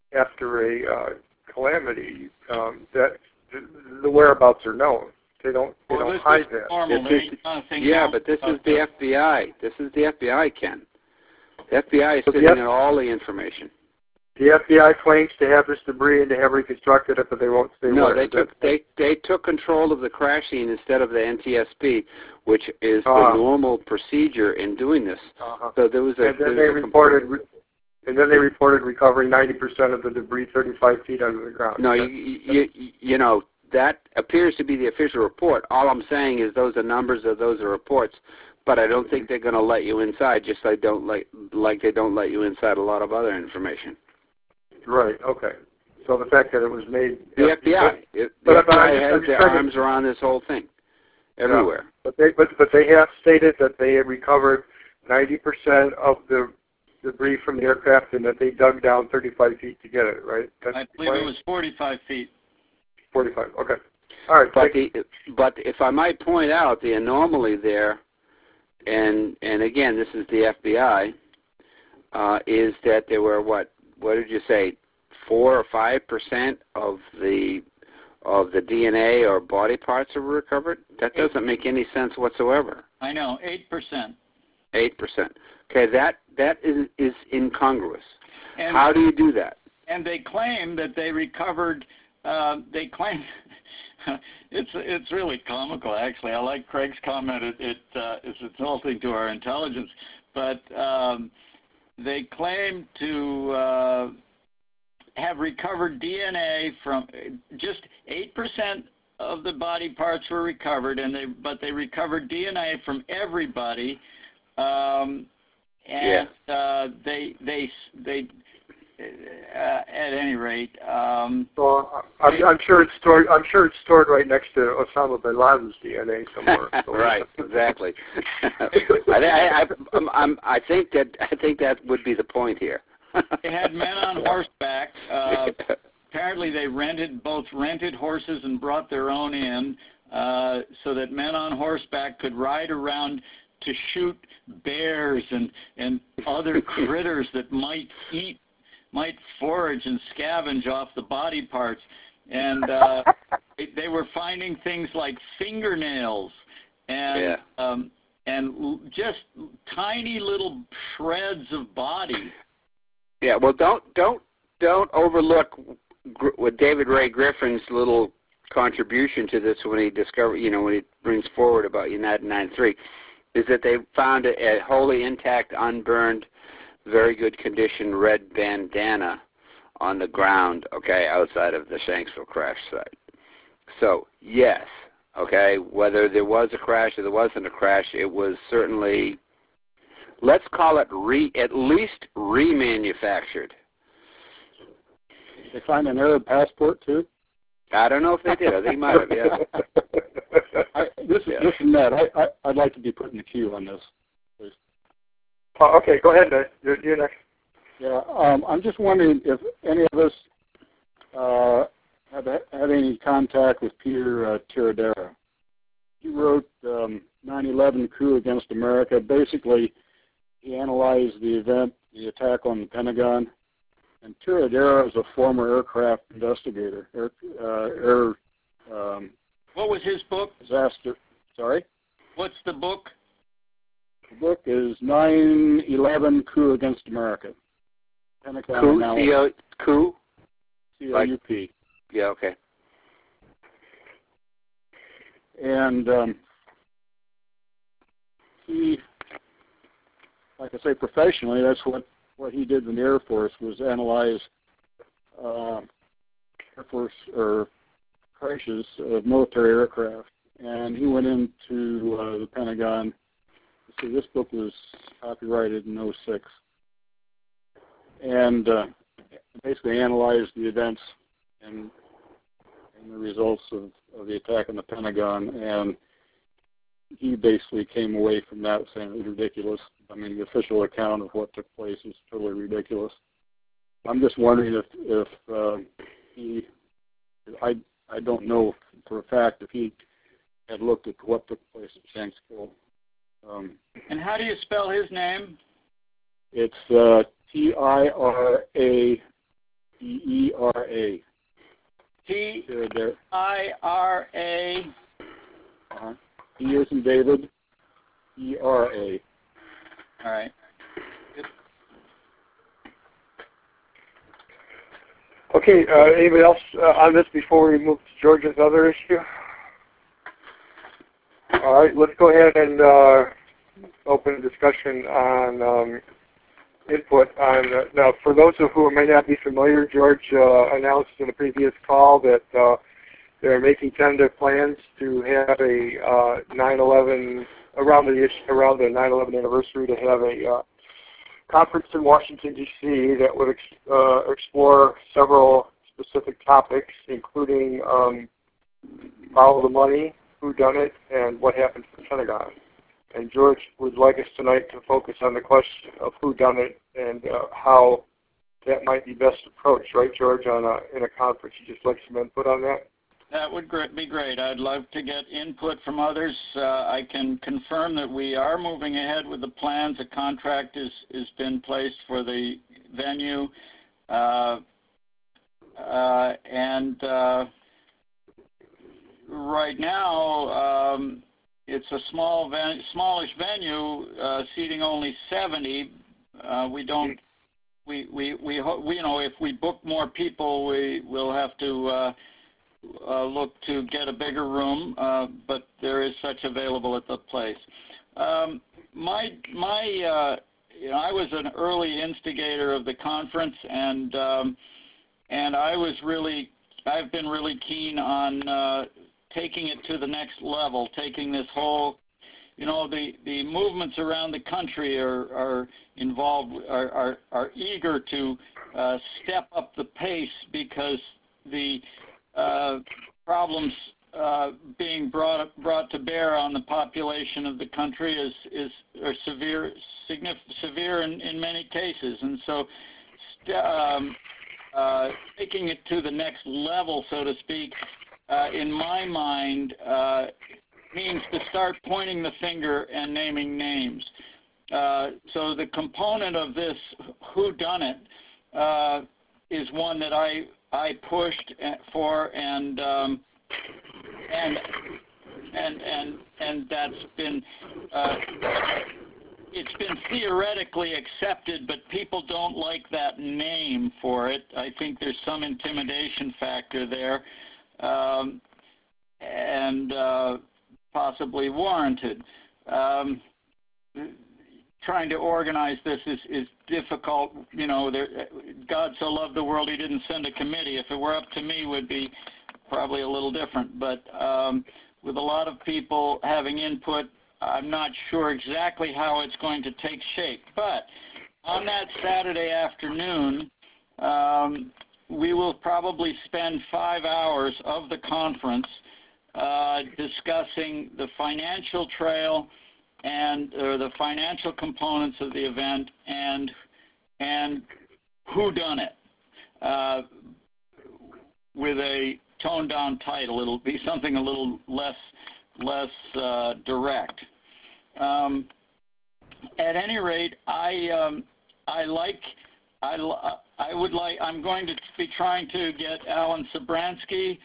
calamity, that the whereabouts are known. They don't hide that. But this is the FBI. This is the FBI, Ken. The FBI is sitting on all the information. The FBI claims to have this debris and to have reconstructed it, but they won't say where. No, they took control of the crash scene instead of the NTSB, which is the normal procedure in doing this. So there was and then they reported recovering 90% of the debris 35 feet under the ground. No, you know, that appears to be the official report. All I'm saying is those are numbers, or those are reports, but I don't think they're going to let you inside, just like they don't let you inside a lot of other information. Right. Okay. So the fact that it was made. The FBI. The FBI has their arms around this whole thing. Everywhere. Yeah, but they have stated that they had recovered 90% of the debris from the aircraft, and that they dug down 35 feet to get it. Right. I believe it was 45 feet. 45. Okay. All right. But if I might point out, the anomaly there, and again, this is the FBI, is that there were what did you say, 4 or 5% of the DNA or body parts were recovered? That doesn't make any sense whatsoever. I know, 8%. 8%. Okay, that is incongruous. And how do you do that? And they claim that they recovered. They claim it's really comical, actually. I like Craig's comment. It's insulting to our intelligence, but. They claim to have recovered DNA from just 8% of the body parts were recovered, but they recovered DNA from everybody, and they at any rate. Well, I'm sure it's stored. I'm sure it's stored right next to Osama bin Laden's DNA somewhere. Right, exactly. I think that would be the point here. They had men on horseback. Apparently, they both rented horses and brought their own in, so that men on horseback could ride around to shoot bears and other critters that might forage and scavenge off the body parts, and they were finding things like fingernails and just tiny little shreds of body. Yeah, well, don't overlook with David Ray Griffin's little contribution to this when he when he brings forward about United 93, is that they found a wholly intact, unburned, very good condition red bandana on the ground, okay, outside of the Shanksville crash site. So, yes, okay, whether there was a crash or there wasn't a crash, it was certainly, let's call it at least remanufactured. They find an Arab passport, too? I don't know if they did. I think they might have, yeah. This is Ned. I'd like to be put in the queue on this, please. Okay, go ahead, Ned. You're next. Yeah, I'm just wondering if any of us have had any contact with Peter Tiradera. He wrote 9/11 Coup Against America. Basically, he analyzed the event, the attack on the Pentagon. And Tiradera is a former aircraft investigator. What was his book? Disaster. Sorry? What's the book? The book is 9/11 Coup Against America. Pentagon Coup? analysis. Coup? C-O-U-P. Yeah, okay. And he, like I say, professionally, that's what he did in the Air Force, was analyze Air Force or crashes of military aircraft. And he went into the Pentagon. See, this book was copyrighted in '06. And basically analyzed the events and the results of the attack on the Pentagon, and he basically came away from that saying it was ridiculous. I mean, the official account of what took place is totally ridiculous. I'm just wondering if he, I don't know for a fact if he had looked at what took place at Shanksville. And how do you spell his name? It's Tiradera. T-I-R-A. E is in David. E-R-A. All right. Okay, anybody else on this before we move to George's other issue? All right, let's go ahead and open a discussion on input on, now for those of who may not be familiar, George announced in a previous call that they're making tentative plans to have a 9/11, around the 9/11 anniversary, to have a conference in Washington, D.C. that would explore several specific topics, including follow the money, who done it, and what happened to the Pentagon. And George would like us tonight to focus on the question of who done it and how that might be best approached, right, George, in a conference. You just like some input on that? That would be great. I'd love to get input from others. I can confirm that we are moving ahead with the plans. A contract has been placed for the venue, and right now it's a smallish venue, seating only 70. We don't. We you know, if we book more people, we will have to look to get a bigger room, but there is such available at the place. You know, I was an early instigator of the conference, and I've been really keen on taking it to the next level, taking this whole, you know, the movements around the country are eager to step up the pace, because the problems being brought to bear on the population of the country are severe in many cases, and so taking it to the next level, so to speak, in my mind, means to start pointing the finger and naming names. So the component of this whodunit is one that I pushed for, and that's been it's been theoretically accepted, but people don't like that name for it. I think there's some intimidation factor there, and possibly warranted. Trying to organize this is difficult. You know, God so loved the world he didn't send a committee. If it were up to me, it would be probably a little different. But with a lot of people having input, I'm not sure exactly how it's going to take shape. But on that Saturday afternoon, we will probably spend 5 hours of the conference discussing the financial trail and the financial components of the event, and whodunit, with a toned-down title. It'll be something a little less direct. At any rate, I'm going to be trying to get Alan Sobransky,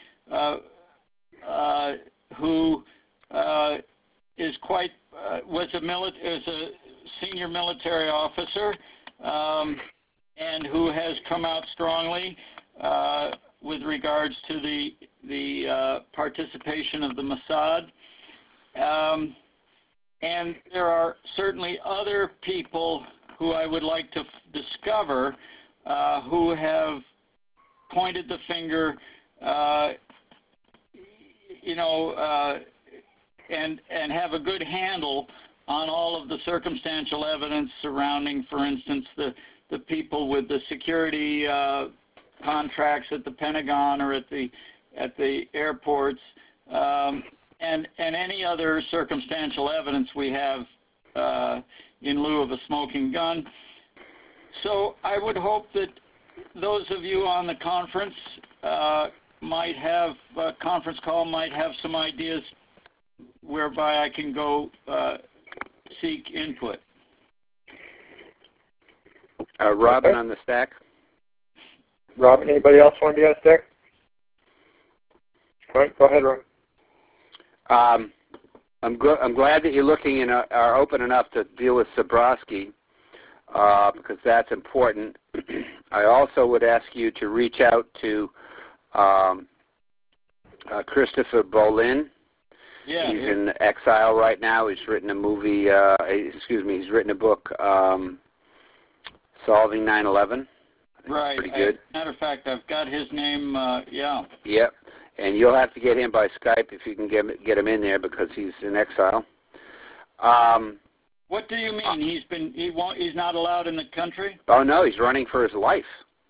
who is was a senior military officer, and who has come out strongly with regards to the participation of the Mossad. And there are certainly other people who I would like to discover who have pointed the finger, and have a good handle on all of the circumstantial evidence surrounding, for instance, the people with the security contracts at the Pentagon or at the airports, and any other circumstantial evidence we have in lieu of a smoking gun. So I would hope that those of you on the conference conference call might have some ideas whereby I can go seek input. Robin on the stack. Robin, anybody else want to be on the stack? All right, go ahead, Robin. I'm glad that you're looking and are open enough to deal with Sobransky, because that's important. I also would ask you to reach out to Christopher Bolin. Yeah, he's in exile right now. He's written a movie. He's written a book, Solving 9/11. Right. Pretty good. Matter of fact, I've got his name. Yeah. Yep. And you'll have to get him by Skype if you can get him in there, because he's in exile. What do you mean? He's not allowed in the country? Oh no, he's running for his life.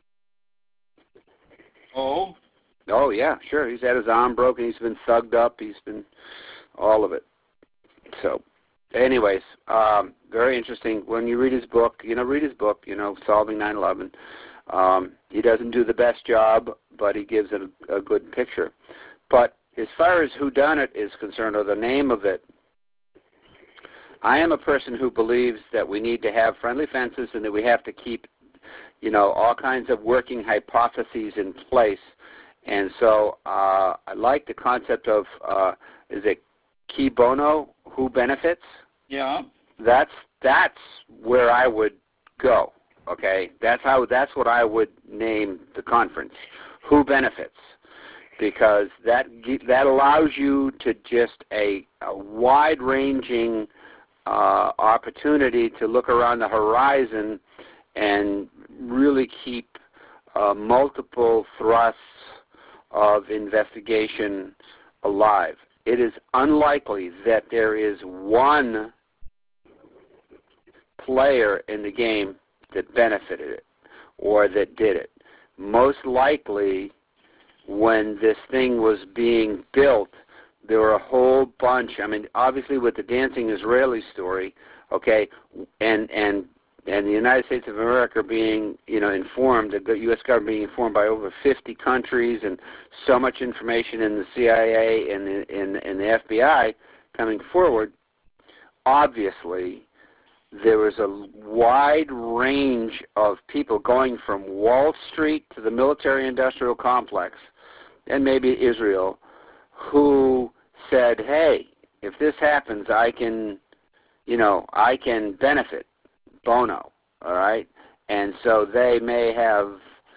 Oh. Oh yeah, sure. He's had his arm broken. He's been thugged up. He's been all of it. So, anyways, very interesting. When you read his book, Solving 9/11. He doesn't do the best job, but he gives it a good picture. But as far as whodunit is concerned, or the name of it, I am a person who believes that we need to have friendly fences and that we have to keep, all kinds of working hypotheses in place. And so I like the concept of, is it qui bono, who benefits? Yeah. That's where I would go. Okay, that's what I would name the conference. Who benefits? Because that allows you to just a wide-ranging opportunity to look around the horizon and really keep multiple thrusts of investigation alive. It is unlikely that there is one player in the game that benefited it or that did it. Most likely, when this thing was being built, there were a whole bunch. I mean, obviously with the dancing Israeli story, okay, and the United States of America being, informed, the U.S. government being informed by over 50 countries, and so much information in the CIA and the FBI coming forward, obviously there was a wide range of people going from Wall Street to the military-industrial complex, and maybe Israel, who said, hey, if this happens, I can benefit, bono, all right? And so they may have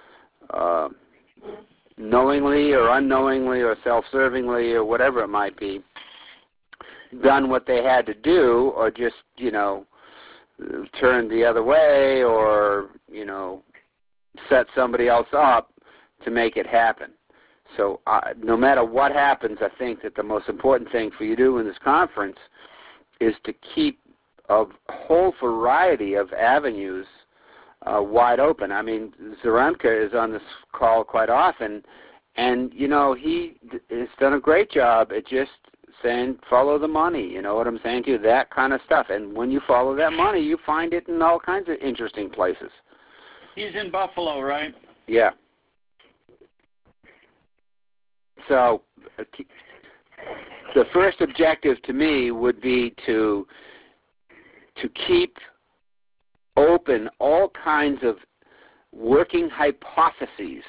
knowingly or unknowingly or self-servingly or whatever it might be, done what they had to do, or just, turned the other way, or, set somebody else up to make it happen. So no matter what happens, I think that the most important thing for you to do in this conference is to keep a whole variety of avenues wide open. I mean, Zaremka is on this call quite often, and, he has done a great job at just saying, follow the money, you know what I'm saying to you, that kind of stuff. And when you follow that money, you find it in all kinds of interesting places. He's in Buffalo, right? Yeah. So the first objective to me would be to keep open all kinds of working hypotheses.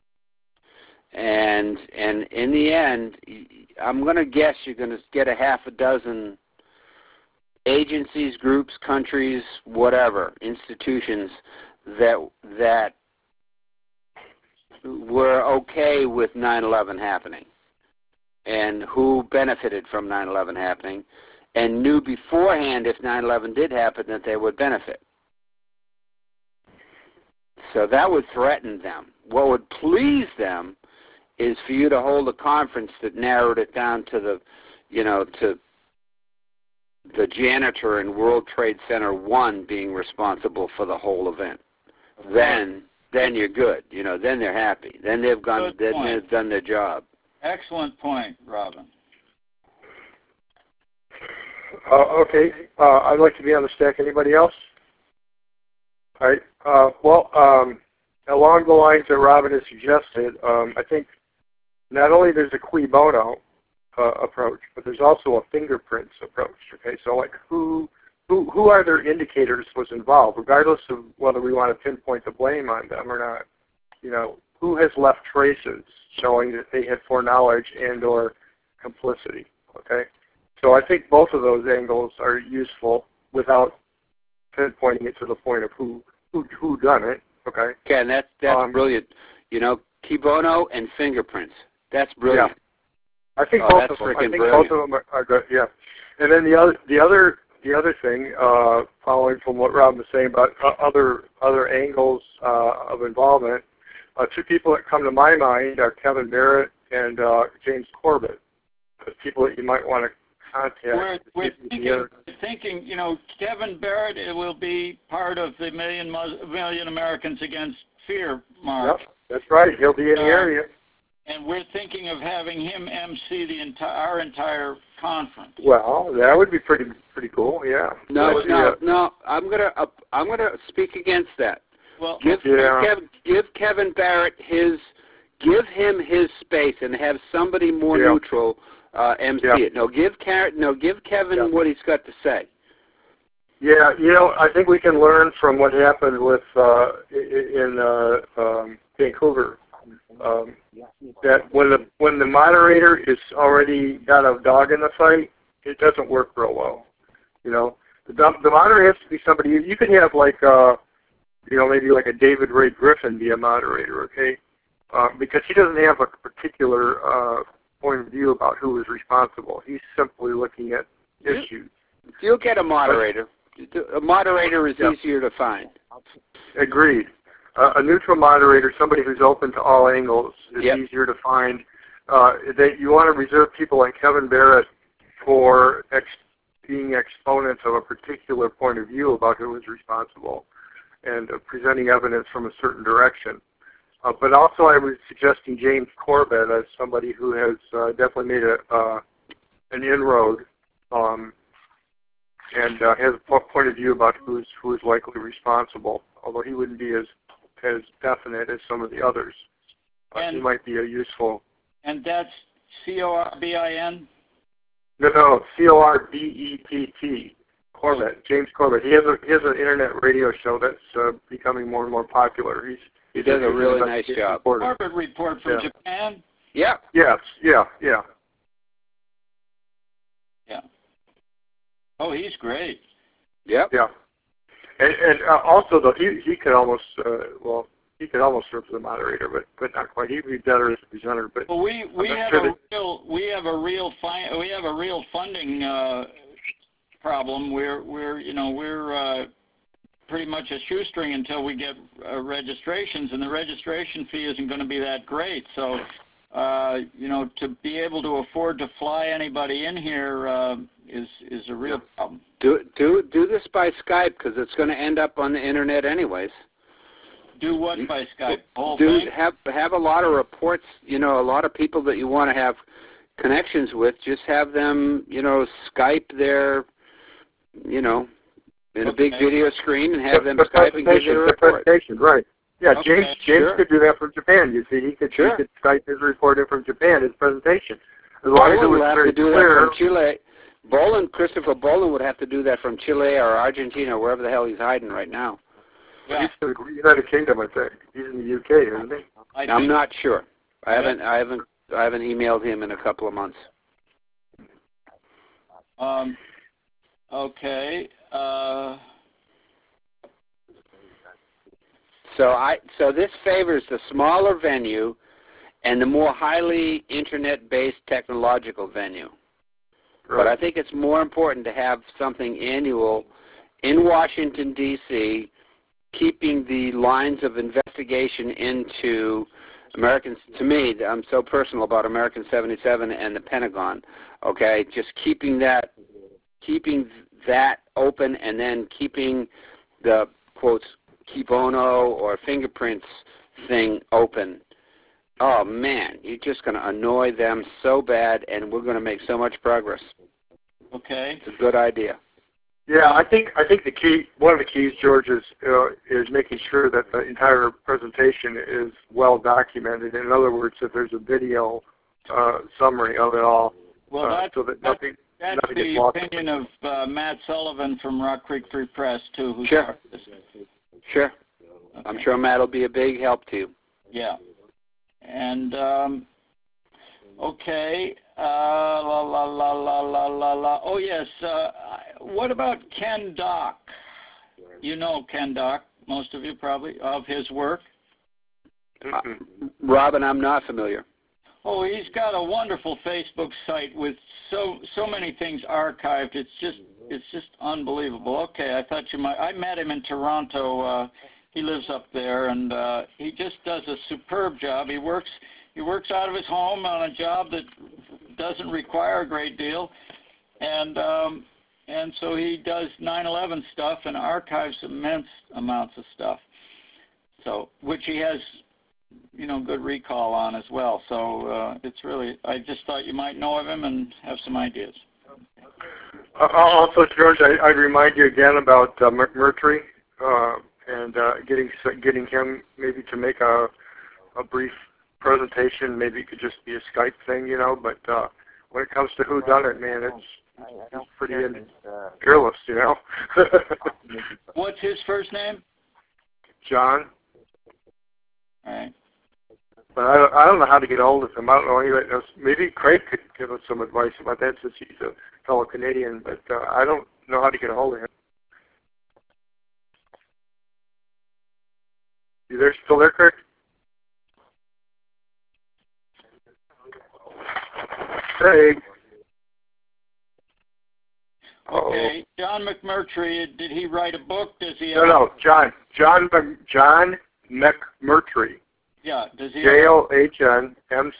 And in the end, I'm going to guess you're going to get a half a dozen agencies, groups, countries, whatever, institutions that were okay with 9/11 happening and who benefited from 9/11 happening and knew beforehand if 9/11 did happen that they would benefit. So that would threaten them. What would please them is for you to hold a conference that narrowed it down to the, to the janitor in World Trade Center 1 being responsible for the whole event. Then you're good. Then they're happy. Then they've done their job. Excellent point, Robin. Okay. I'd like to be on the stack. Anybody else? All right. Along the lines that Robin has suggested, I think not only there's a cui bono approach, but there's also a fingerprints approach. Okay, so like who are their indicators was involved, regardless of whether we want to pinpoint the blame on them or not. Who has left traces showing that they had foreknowledge and/or complicity. Okay, so I think both of those angles are useful without pinpointing it to the point of who done it. Okay. Okay, and that's brilliant. Cui bono and fingerprints. That's brilliant. Yeah. I think both of them are good. Yeah. And then the other thing, following from what Rob was saying about other angles of involvement, two people that come to my mind are Kevin Barrett and James Corbett, the people that you might want to contact. We're thinking, Kevin Barrett will be part of the Million Americans Against Fear march. Yep, that's right. He'll be in the area. And we're thinking of having him MC our entire conference. Well, that would be pretty cool. Yeah. No. I'm gonna speak against that. Well, give Kevin Barrett give him his space and have somebody more neutral MC it. No, give Kevin what he's got to say. Yeah, I think we can learn from what happened with in Vancouver. That when the moderator is already got a dog in the fight, it doesn't work real well. The moderator has to be somebody you can have like maybe like a David Ray Griffin be a moderator, okay? Because he doesn't have a particular point of view about who is responsible. He's simply looking at issues. You'll get a moderator. A moderator is easier to find. Agreed. A neutral moderator, somebody who's open to all angles, is easier to find. You want to reserve people like Kevin Barrett for being exponents of a particular point of view about who is responsible and presenting evidence from a certain direction. But also I was suggesting James Corbett as somebody who has definitely made an inroad and has a point of view about who is likely responsible, although he wouldn't be as definite as some of the others. He might be a useful. And that's Corbin? No, Corbett. Corbett, James Corbett. He has an internet radio show that's becoming more and more popular. He does a really nice job. Corbett Report from Japan? Yeah. Yes, yeah. Oh, he's great. Yep. Yeah. And also, though, he could almost he could almost serve as the moderator, but not quite. He'd be better as a presenter. But we have a real funding problem. We're pretty much a shoestring until we get registrations, and the registration fee isn't going to be that great. So, to be able to afford to fly anybody in here is a real problem. Do this by Skype because it's going to end up on the internet anyways. Do what by Skype? The whole thing? Have a lot of reports. A lot of people that you want to have connections with. Just have them, Skype their, in a big video screen and have them Skype and give their report. Right. Yeah, Okay. James could do that from Japan. You see, he could Skype his report in from Japan, his presentation. As long as it was very clear. From Chile. Christopher Boland would have to do that from Chile or Argentina or wherever the hell he's hiding right now. Yeah. He's in the United Kingdom, I think. He's in the UK, isn't he? I'm not sure. I haven't emailed him in a couple of months. Okay. So this favors the smaller venue and the more highly internet-based technological venue. Right. But I think it's more important to have something annual in Washington, D.C., keeping the lines of investigation into Americans. To me, I'm so personal about American 77 and the Pentagon. Okay, just keeping that open, and then keeping the quotes Kibono or fingerprints thing open. Oh man, you're just going to annoy them so bad, and we're going to make so much progress. Okay, it's a good idea. Yeah, I think the key, one of the keys, George, is making sure that the entire presentation is well documented. In other words, that there's a video summary of it all, well, so that nothing that's the opinion of Matt Sullivan from Rock Creek Free Press too. Who sure. This. Sure. Okay. I'm sure Matt will be a big help to you. Yeah. And okay. Oh yes. What about Ken Dock? You know Ken Dock, most of you probably, of his work. Robin, I'm not familiar. Oh, he's got a wonderful Facebook site with so many things archived. It's just unbelievable. Okay, I thought you might. I met him in Toronto. He lives up there, and he just does a superb job. He works out of his home on a job that doesn't require a great deal, and so he does 9/11 stuff and archives immense amounts of stuff. So, which he has, good recall on as well. So it's really, I just thought you might know of him and have some ideas. Also, George, I'd remind you again about Murtry and getting him maybe to make a brief presentation. Maybe it could just be a Skype thing, but when it comes to who done it, man, it's pretty fearless, What's his first name? John. All right. But I don't know how to get hold of him. I don't know anybody knows. Maybe Craig could give us some advice about that since he's a fellow Canadian, but I don't know how to get a hold of him. You there? Still there, Craig? Craig. Okay, John McMurtry. Did he write a book? Does he? No, John McMurtry. Yeah, does he? JOHNMCMURTRY.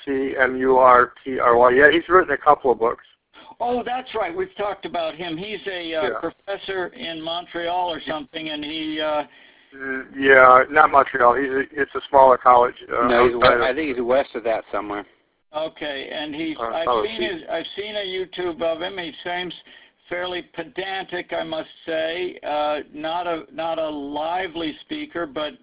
Yeah, he's written a couple of books. Oh, that's right. We've talked about him. He's a professor in Montreal or something, and he. Yeah, not Montreal. It's a smaller college. No, I think he's west of that somewhere. Okay, and I've seen a YouTube of him. He seems fairly pedantic, I must say. Not a lively speaker, but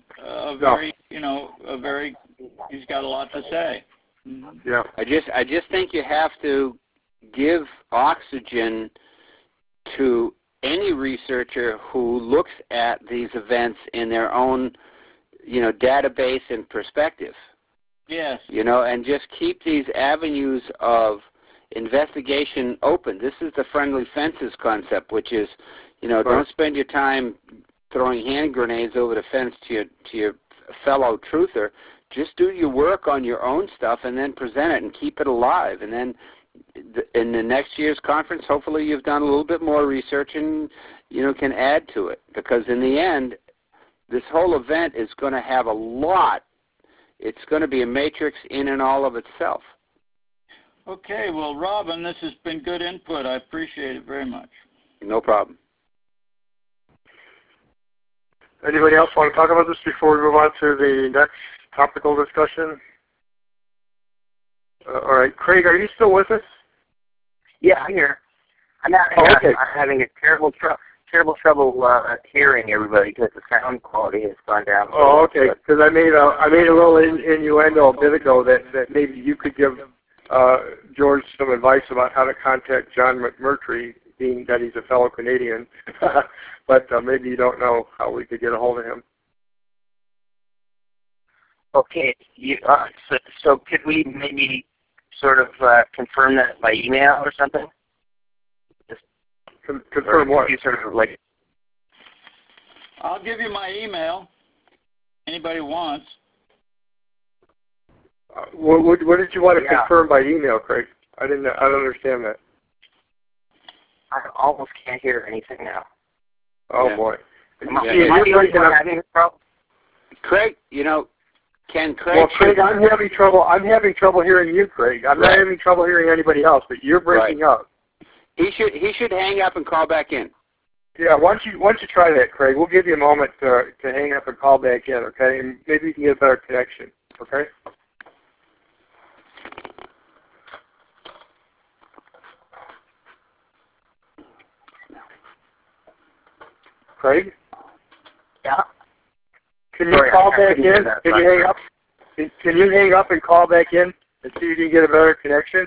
he's got a lot to say. Mm-hmm. Yeah. I just think you have to give oxygen to any researcher who looks at these events in their own, database and perspective. Yes. And just keep these avenues of investigation open. This is the friendly fences concept, which is, don't spend your time throwing hand grenades over the fence to your fellow truther. Just do your work on your own stuff and then present it and keep it alive. And then in the next year's conference, hopefully you've done a little bit more research and, can add to it. Because in the end, this whole event is going to have a lot. It's going to be a matrix in and all of itself. Okay, well, Robin, this has been good input. I appreciate it very much. No problem. Anybody else want to talk about this before we move on to the next topical discussion? All right, Craig, are you still with us? Yeah, I'm here. I'm having a terrible terrible trouble hearing everybody because the sound quality has gone down. Oh, okay. Because I made a little innuendo a bit ago that maybe you could give George some advice about how to contact John McMurtry, being that he's a fellow Canadian. But maybe you don't know how we could get a hold of him. Okay. So could we maybe sort of confirm that by email or something? Confirm what? You sort of like. I'll give you my email. Anybody wants. What did you want to confirm by email, Craig? I don't understand that. I almost can't hear anything now. Oh boy. Craig, can Craig? Well, Craig, I'm having trouble hearing you, Craig. I'm not having trouble hearing anybody else, but you're breaking up. He should hang up and call back in. Yeah, why don't you try that, Craig? We'll give you a moment to hang up and call back in, okay? And maybe you can get a better connection, okay? Craig? Yeah. Can you call back in? Can you hang up? Can you hang up and call back in and see if you can get a better connection?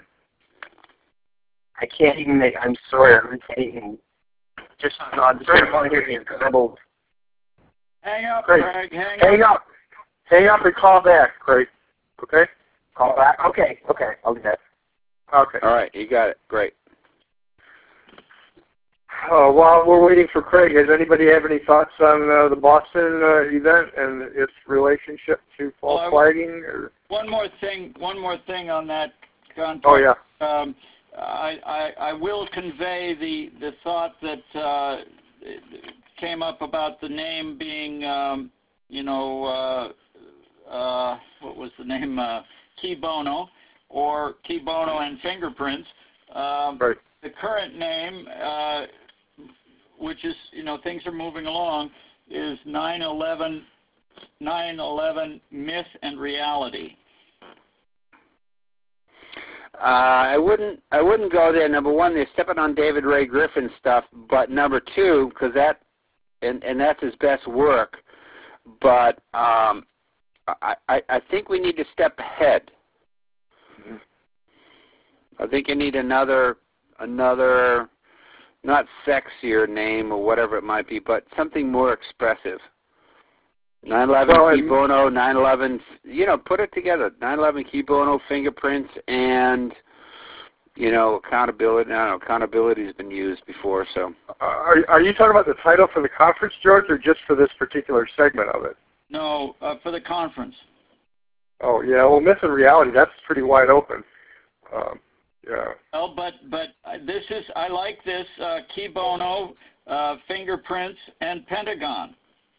I can't even make. I'm sorry. I can't even. Just on the phone here is trouble. Hang up, Craig. Hang up. Hang up and call back, Craig. Okay? Call back? Okay. I'll do that. Okay. All right, you got it. Great. While we're waiting for Craig, does anybody have any thoughts on the Boston event and its relationship to false flagging? Or? One more thing on that context. Oh, yeah. I will convey the thought that came up about the name being, what was the name? Key Bono, or Key Bono and Fingerprints. Right. The current name, which is, things are moving along, is 9/11 Myth and Reality. I wouldn't go there. Number one, they're stepping on David Ray Griffin stuff, but number two, because and that's his best work. But I think we need to step ahead. Mm-hmm. I think you need another, not sexier name or whatever it might be, but something more expressive. 9/11 Key Bono, 9/11, put it together. 9/11 Key Bono, Fingerprints, and, accountability. I don't know, accountability has been used before, so. Are you talking about the title for the conference, George, or just for this particular segment of it? No, for the conference. Oh, yeah. Well, Myth and Reality, that's pretty wide open. Yeah. Well, but this is, I like this, Key Bono, Fingerprints, and Pentagon.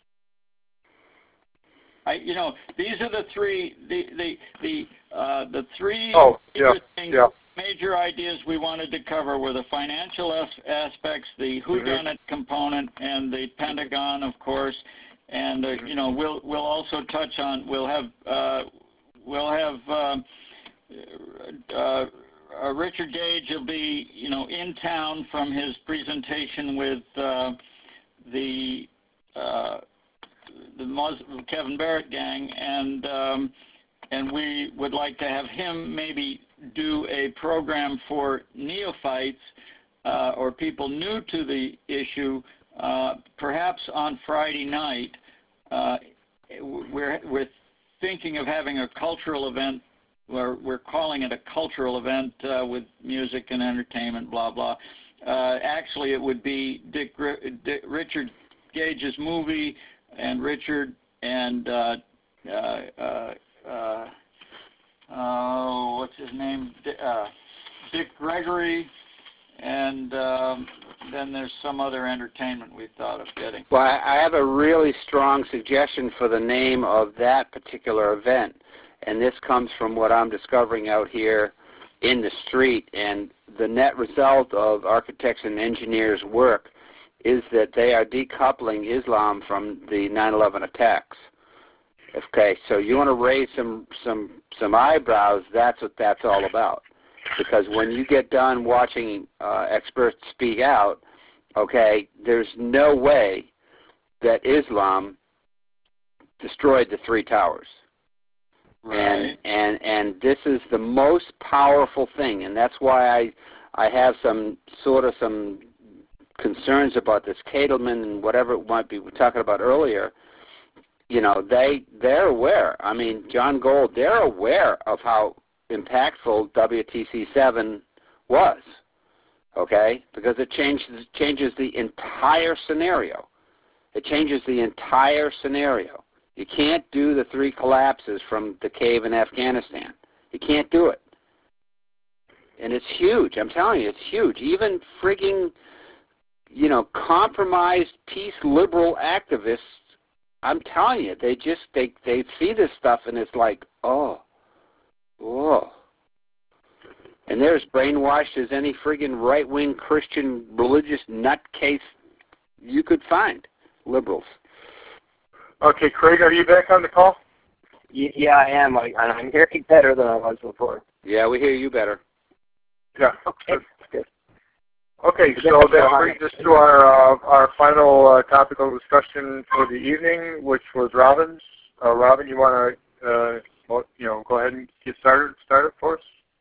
These are the three, the three major ideas we wanted to cover were the financial aspects, the whodunit component, and the Pentagon, of course. And we'll also touch on. We'll have Richard Gage will be in town from his presentation with the Muslim Kevin Barrett gang, and we would like to have him maybe do a program for neophytes or people new to the issue, perhaps on Friday night. We're thinking of having a cultural event. We're calling it a cultural event with music and entertainment, blah blah. Actually, it would be Richard Gage's movie, and Richard and what's his name? Dick Gregory, and then there's some other entertainment we thought of getting. Well, I have a really strong suggestion for the name of that particular event, and this comes from what I'm discovering out here in the street, and the net result of architects and engineers' work is that they are decoupling Islam from the 9/11 attacks. Okay, so you want to raise some eyebrows, that's what that's all about. Because when you get done watching experts speak out, Okay, there's no way that Islam destroyed the three towers. Right. And this is the most powerful thing, and that's why I have some concerns about this Cattleman and whatever it might be we're talking about earlier. You know, they're aware. I mean, John Gold, they're aware of how impactful WTC7 was. Okay, because it changes the entire scenario. It changes the entire scenario. You can't do the three collapses from the cave in Afghanistan. You can't do it. And it's huge. I'm telling you, it's huge. Even frigging, you know, compromised peace liberal activists, I'm telling you, they see this stuff and it's like, oh, whoa. And they're as brainwashed as any friggin' right-wing Christian religious nutcase you could find, liberals. Okay, Craig, are you back on the call? Yeah, I am. I'm hearing better than I was before. Yeah, we hear you better. Yeah. Okay, good. Okay, so that brings us to our final topical discussion for the evening, which was Robin's. Robin, you want to go ahead and get started for us?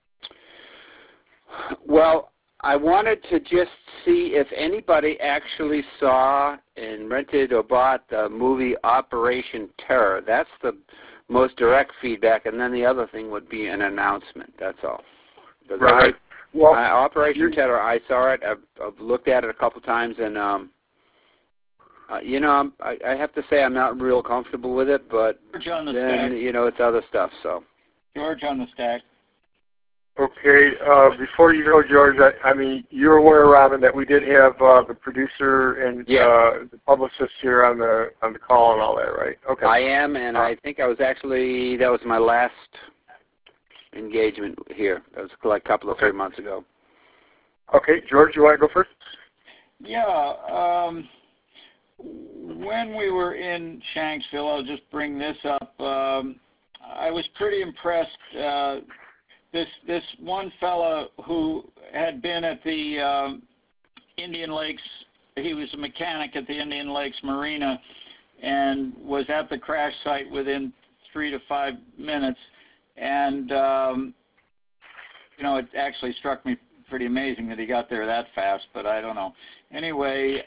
Well, I wanted to just see if anybody actually saw and rented or bought the movie Operation Terror. That's the most direct feedback, and then the other thing would be an announcement. That's all. Right. Well, Operation Terror, I saw it. I've looked at it a couple times, and you know, I have to say I'm not real comfortable with it. But George on the then stack. you know, it's other stuff. So. George on the stack. Okay, before you go, George, I mean, you're aware, Robin, that we did have the producer and the publicist here on the call and all that, right? Okay. I am, and I think that was my last engagement here. That was like a couple of 3 months ago. Okay, George, you want to go first? Yeah. When we were in Shanksville, I'll just bring this up. I was pretty impressed. This one fellow who had been at the Indian Lakes, he was a mechanic at the Indian Lakes Marina and was at the crash site within 3 to 5 minutes. And, you know, it actually struck me pretty amazing that he got there that fast, but I don't know. Anyway,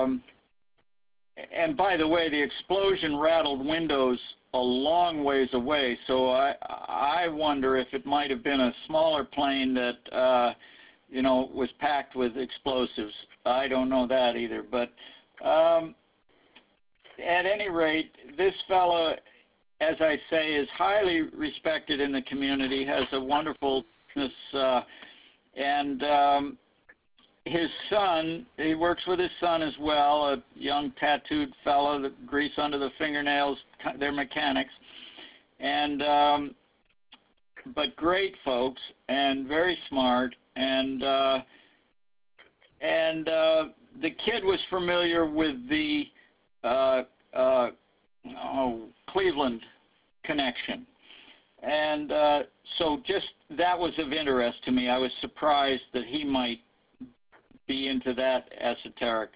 and by the way, the explosion rattled windows a long ways away, so I wonder if it might have been a smaller plane that you know, was packed with explosives. I don't know that either, but at any rate, this fellow, as I say, is highly respected in the community, has a wonderful business, and his son, he works with his son as well, a young tattooed fellow that grease under the fingernails. They're mechanics, and but great folks and very smart. And the kid was familiar with the Cleveland connection, and so just that was of interest to me. I was surprised that he might be into that esoterica.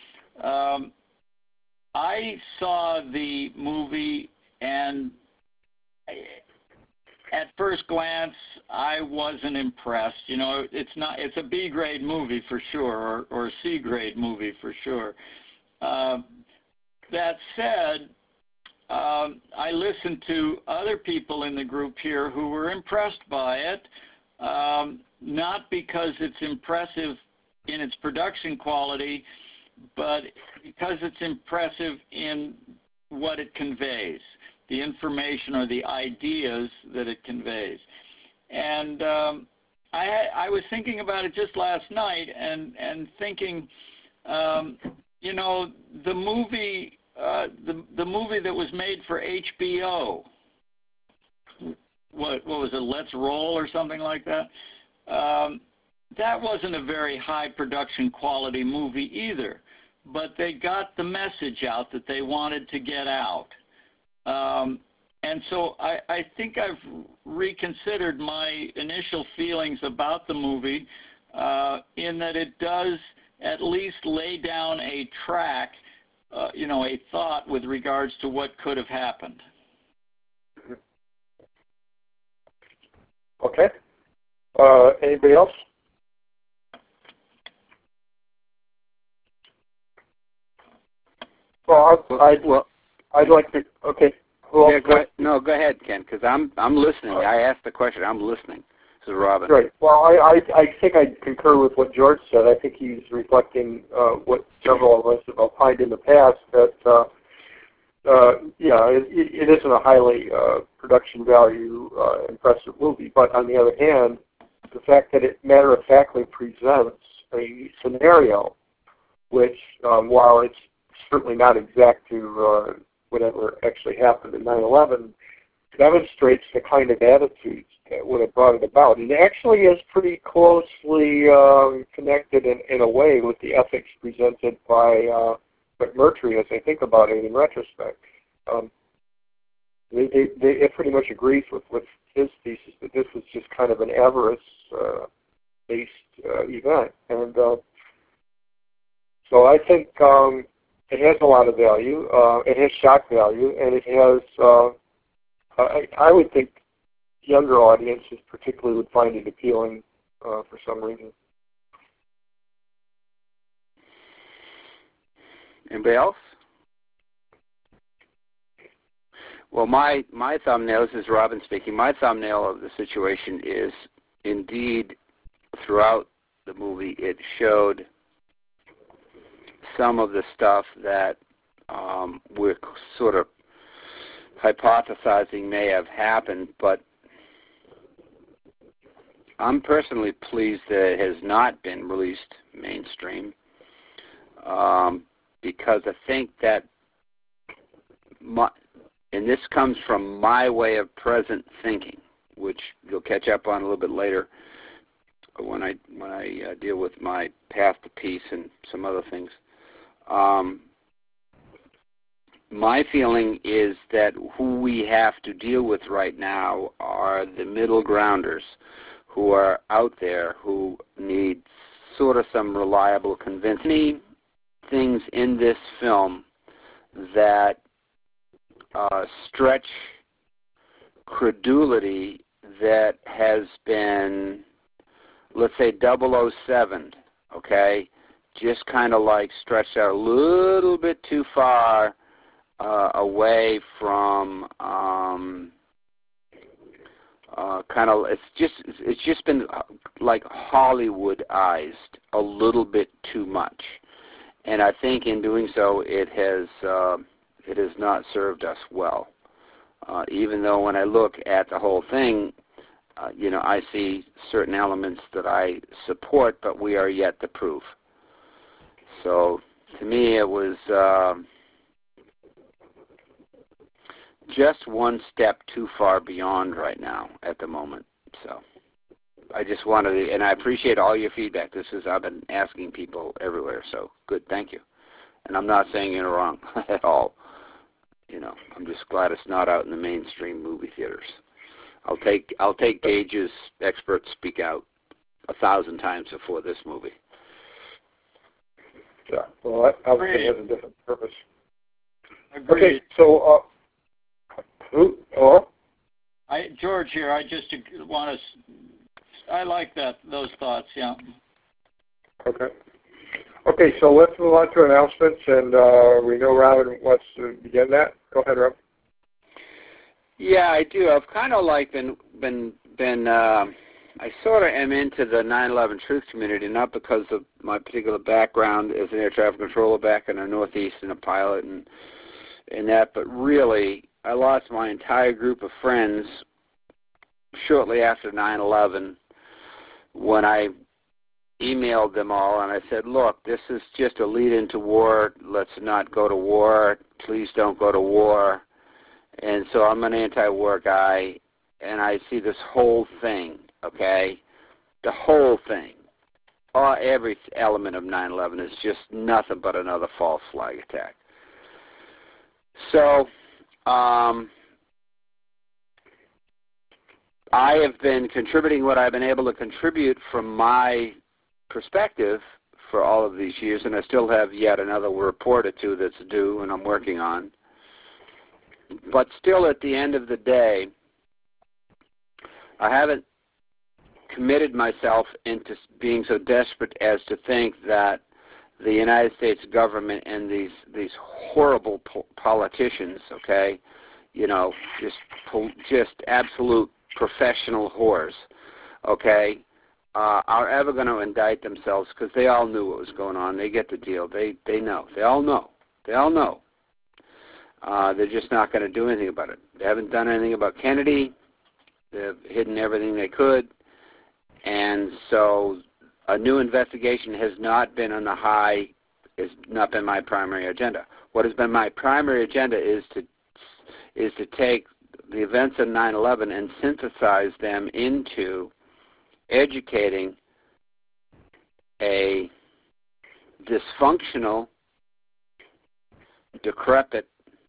I saw the movie, and at first glance, I wasn't impressed. You know, it's a B-grade movie for sure, or a C-grade movie for sure. That said, I listened to other people in the group here who were impressed by it, not because it's impressive in its production quality, but because it's impressive in what it conveys, the information or the ideas that it conveys. And I was thinking about it just last night and thinking, you know, the movie that was made for HBO, what was it, Let's Roll or something like that? That wasn't a very high production quality movie either, but they got the message out that they wanted to get out. And so I think I've reconsidered my initial feelings about the movie in that it does at least lay down a track, a thought with regards to what could have happened. Okay. Anybody else? Well, I'd like to. Okay. Yeah, go ahead, Ken, because I'm listening. I asked the question. I'm listening. This is Robin. Right. Well, I think I concur with what George said. I think he's reflecting what several of us have opined in the past, that it isn't a highly production value impressive movie. But on the other hand, the fact that it matter-of-factly presents a scenario which, while it's certainly not exact to whatever actually happened in 9/11, demonstrates the kind of attitudes that would have brought it about. And it actually is pretty closely connected in a way with the ethics presented by McMurtry, as I think about it in retrospect. It pretty much agrees with his thesis that this was just kind of an avarice-based event. And so I think it has a lot of value. It has shock value, and it has, I would think, younger audiences particularly would find it appealing for some reason. Anybody else? Well, my thumbnail, this is Robin speaking, my thumbnail of the situation is, indeed, throughout the movie, it showed some of the stuff that we're sort of hypothesizing may have happened, but I'm personally pleased that it has not been released mainstream, because I think that, and this comes from my way of present thinking, which you'll catch up on a little bit later when I deal with my path to peace and some other things. My feeling is that who we have to deal with right now are the middle grounders who are out there who need sort of some reliable convincing things in this film that stretch credulity that has been, let's say, 007, okay, just kind of like stretched out a little bit too far away from kind of, it's just been like Hollywoodized a little bit too much, and I think in doing so it has not served us well. Even though when I look at the whole thing, I see certain elements that I support, but we are yet to prove. So to me, it was just one step too far beyond right now at the moment. So I just wanted to, and I appreciate all your feedback. I've been asking people everywhere, so good, thank you. And I'm not saying you're wrong at all. I'm just glad it's not out in the mainstream movie theaters. I'll take Gage's experts speak out 1,000 times before this movie. Yeah, well, that obviously has a different purpose. Agreed. Okay, so, hello? George here, I just want to, I like those thoughts, yeah. Okay. Okay, so let's move on to announcements, and we know Robin wants to begin that. Go ahead, Rob. Yeah, I do. I've kind of like been I sort of am into the 9/11 truth community, not because of my particular background as an air traffic controller back in the Northeast and a pilot and that, but really I lost my entire group of friends shortly after 9/11 when I emailed them all and I said, look, this is just a lead into war. Let's not go to war. Please don't go to war. And so I'm an anti-war guy, and I see this whole thing, okay, the whole thing, every element of 9/11 is just nothing but another false flag attack. So I have been contributing what I've been able to contribute from my perspective for all of these years, and I still have yet another report or two that's due and I'm working on. But still, at the end of the day, I haven't committed myself into being so desperate as to think that the United States government and these horrible politicians, okay, you know, just absolute professional whores, okay, are ever going to indict themselves, because they all knew what was going on. They get the deal. They know. They all know. They all know. They're just not going to do anything about it. They haven't done anything about Kennedy. They've hidden everything they could. And so a new investigation has not been on the high, has not been my primary agenda. What has been my primary agenda is to take the events of 9/11 and synthesize them into educating a dysfunctional, decrepit,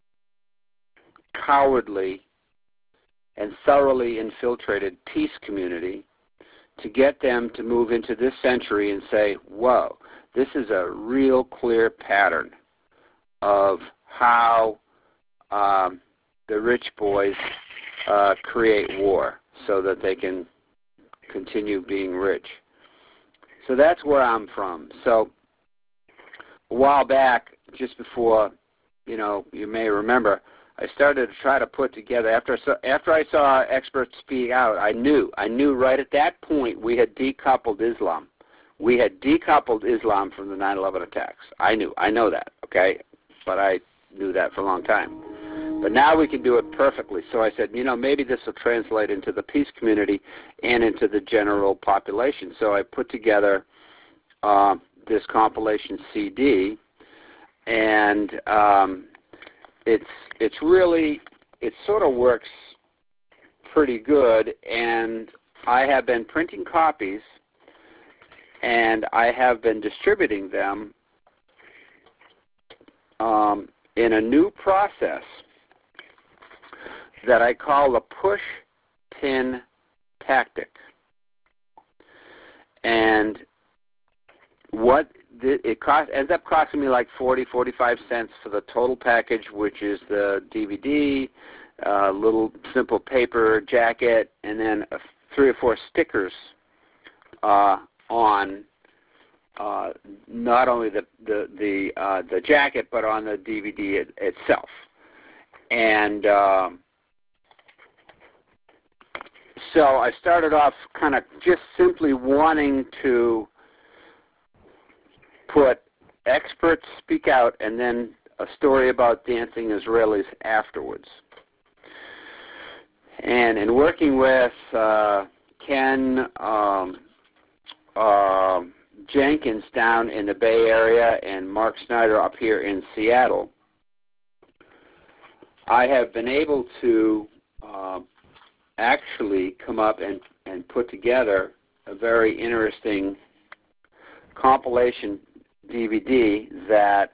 cowardly, and thoroughly infiltrated peace community, to get them to move into this century and say, whoa, this is a real clear pattern of how the rich boys create war so that they can continue being rich. So that's where I'm from. So a while back, just before, you know, you may remember, I started to try to put together, after I saw experts speak out, I knew right at that point we had decoupled Islam. We had decoupled Islam from the 9/11 attacks. I know that, okay? But I knew that for a long time. But now we can do it perfectly. So I said, you know, maybe this will translate into the peace community and into the general population. So I put together this compilation CD, and it's really, it sort of works pretty good, and I have been printing copies, and I have been distributing them in a new process that I call the push-pin tactic. And what it ends up costing me like 45 cents for the total package, which is the DVD, little simple paper jacket, and then 3 or 4 stickers on not only the jacket, but on the DVD itself. And so I started off kind of just simply wanting to put experts speak out and then a story about dancing Israelis afterwards. And in working with Ken Jenkins down in the Bay Area and Mark Snyder up here in Seattle, I have been able to actually come up and put together a very interesting compilation DVD that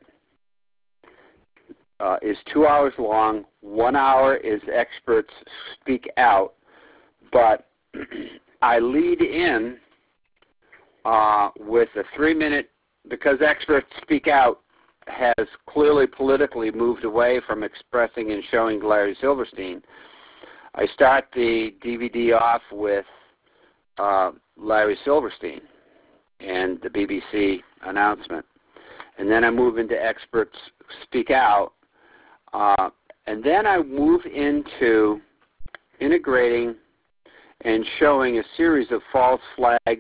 is 2 hours long. 1 hour is experts speak out, but I lead in with a 3-minute, because experts speak out has clearly politically moved away from expressing and showing Larry Silverstein. I start the DVD off with Larry Silverstein and the BBC announcement. And then I move into experts speak out. And then I move into integrating and showing a series of false flag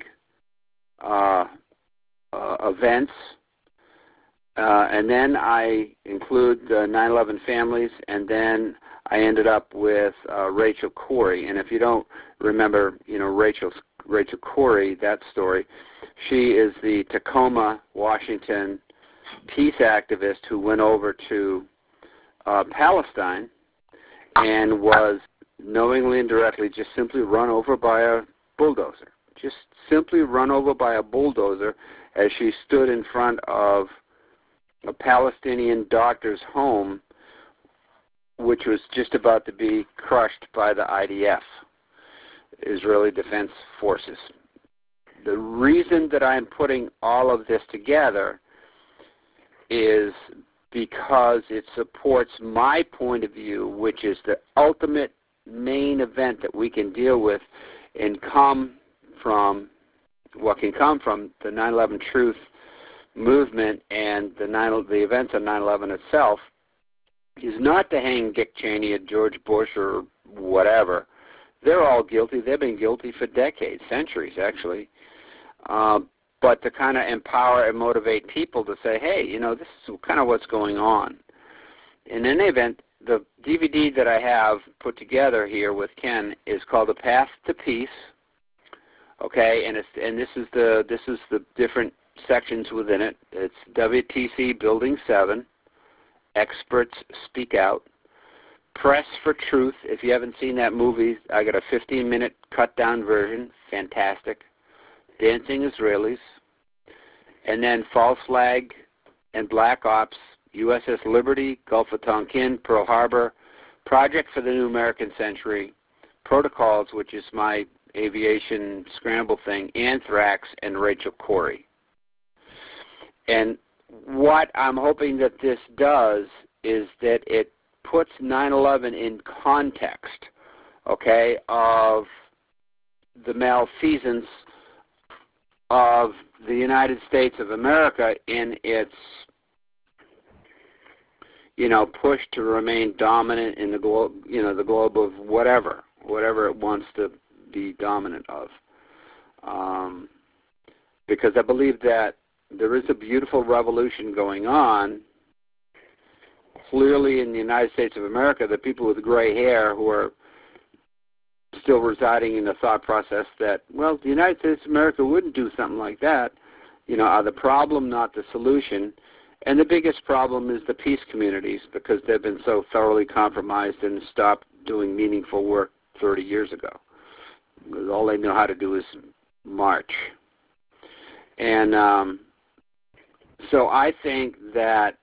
events. And then I include the 9/11 families, and then I ended up with Rachel Corrie. And if you don't remember, you know, Rachel Corrie, that story, she is the Tacoma, Washington peace activist who went over to Palestine and was knowingly and directly just simply run over by a bulldozer. Just simply run over by a bulldozer as she stood in front of a Palestinian doctor's home, which was just about to be crushed by the IDF, Israeli Defense Forces. the reason that I'm putting all of this together is because it supports my point of view, which is the ultimate main event that we can deal with and come from what can come from the 9/11 Truth movement and the events of 9/11 itself is not to hang Dick Cheney or George Bush or whatever. They're all guilty. They've been guilty for decades, centuries actually. But to kind of empower and motivate people to say, hey, you know, this is kind of what's going on. In any event, the DVD that I have put together here with Ken is called A Path to Peace. Okay, and this is the different sections within it. It's WTC Building 7, Experts Speak Out, Press for Truth. If you haven't seen that movie, I got a 15-minute cut-down version. Fantastic. Dancing Israelis. And then False Flag and Black Ops, USS Liberty, Gulf of Tonkin, Pearl Harbor, Project for the New American Century, Protocols, which is my aviation scramble thing, Anthrax, and Rachel Corrie. And what I'm hoping that this does is that it puts 9/11 in context, okay, of the malfeasance of the United States of America in its, you know, push to remain dominant in the globe, you know, the globe of whatever it wants to be dominant of. Because I believe that there is a beautiful revolution going on clearly in the United States of America. The people with gray hair who are still residing in the thought process that, well, the United States of America wouldn't do something like that, you know, are the problem, not the solution. And the biggest problem is the peace communities, because they've been so thoroughly compromised and stopped doing meaningful work 30 years ago. All they know how to do is march. And so I think that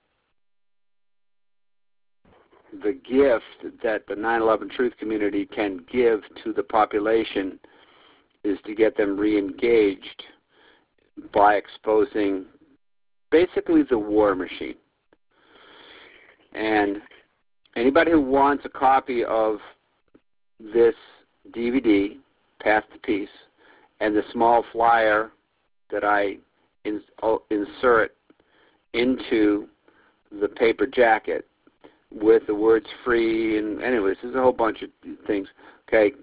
the gift that the 9/11 Truth community can give to the population is to get them re-engaged by exposing basically the war machine. And anybody who wants a copy of this DVD, Path to Peace, and the small flyer that I insert into the paper jacket with the words free, and anyways, there's a whole bunch of things. Okay,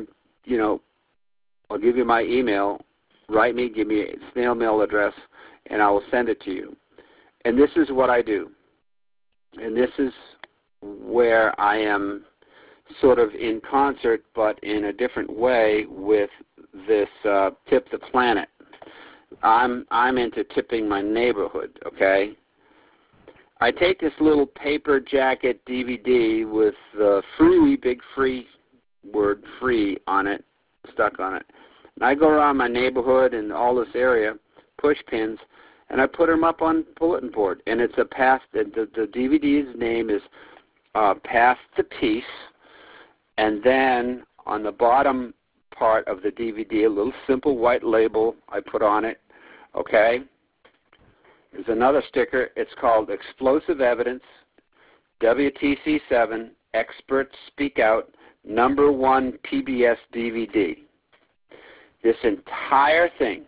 I'll give you my email. Write me, give me a snail mail address, and I will send it to you. And this is what I do. And this is where I am sort of in concert, but in a different way, with this Tip the Planet. I'm into tipping my neighborhood, okay? I take this little paper jacket DVD with the free, big free word free on it, stuck on it. And I go around my neighborhood and all this area, push pins, and I put them up on bulletin board. And it's a path, the DVD's name is Path to Peace. And then on the bottom part of the DVD, a little simple white label I put on it, okay? There's another sticker. It's called Explosive Evidence, WTC 7, Experts Speak Out, #1 PBS DVD. This entire thing,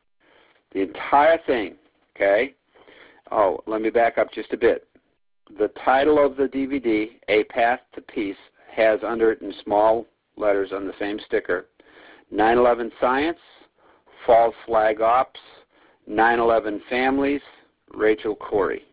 okay? Oh, let me back up just a bit. The title of the DVD, A Path to Peace, has under it in small letters on the same sticker, 9/11 Science, False Flag Ops, 9/11 Families, Rachel Corrie.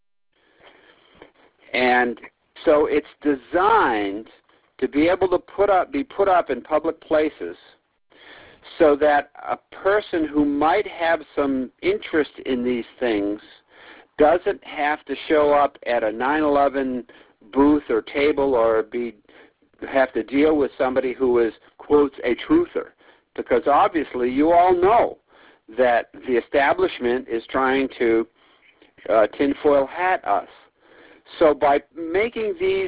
And so it's designed to be able to be put up in public places so that a person who might have some interest in these things doesn't have to show up at a 9/11 booth or table or have to deal with somebody who is, quotes, a truther. Because obviously you all know that the establishment is trying to tinfoil hat us. So by making these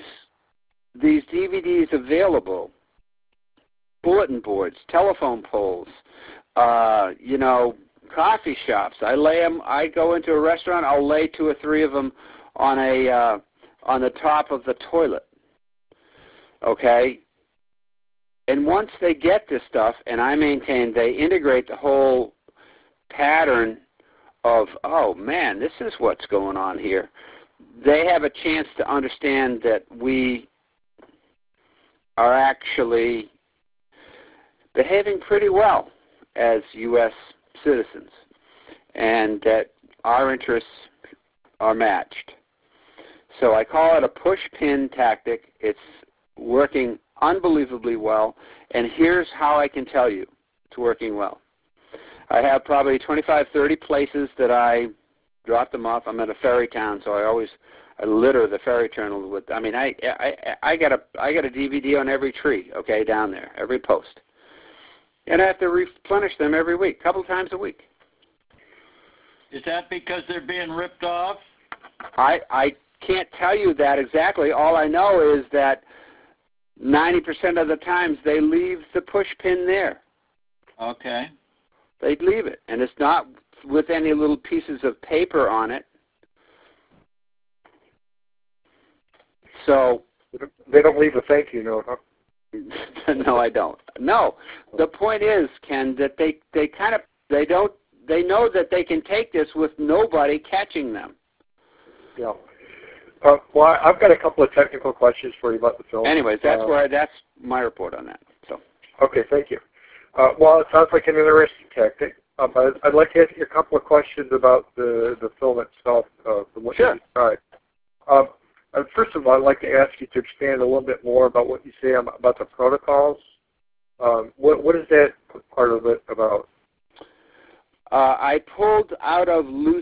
DVDs available, bulletin boards, telephone poles, you know, coffee shops. I lay them. I go into a restaurant. I'll lay 2 or 3 of them on the top of the toilet. Okay. And once they get this stuff, and I maintain they integrate the whole pattern of, oh man, this is what's going on here. They have a chance to understand that we are actually behaving pretty well as U.S. citizens, and that our interests are matched. So I call it a push-pin tactic. It's working unbelievably well, and here's how I can tell you it's working well. I have probably 25, 30 places that I drop them off. I'm at a ferry town, so I litter the ferry terminal with. I mean, I got a DVD on every tree, okay, down there, every post, and I have to replenish them every week, a couple times a week. Is that because they're being ripped off? I can't tell you that exactly. All I know is that 90% of the times they leave the push pin there. Okay. They'd leave it, and it's not with any little pieces of paper on it. So they don't leave a thank you note, huh? No, I don't. No, the point is, Ken, that they know that they can take this with nobody catching them. Yeah. Well, I've got a couple of technical questions for you about the film. Anyways, that's my report on that. So. Okay, thank you. Well, it sounds like an interesting tactic. But I'd like to ask you a couple of questions about the film itself from what you described. First of all, I'd like to ask you to expand a little bit more about what you say about the protocols. What is that part of it about? I pulled out of loose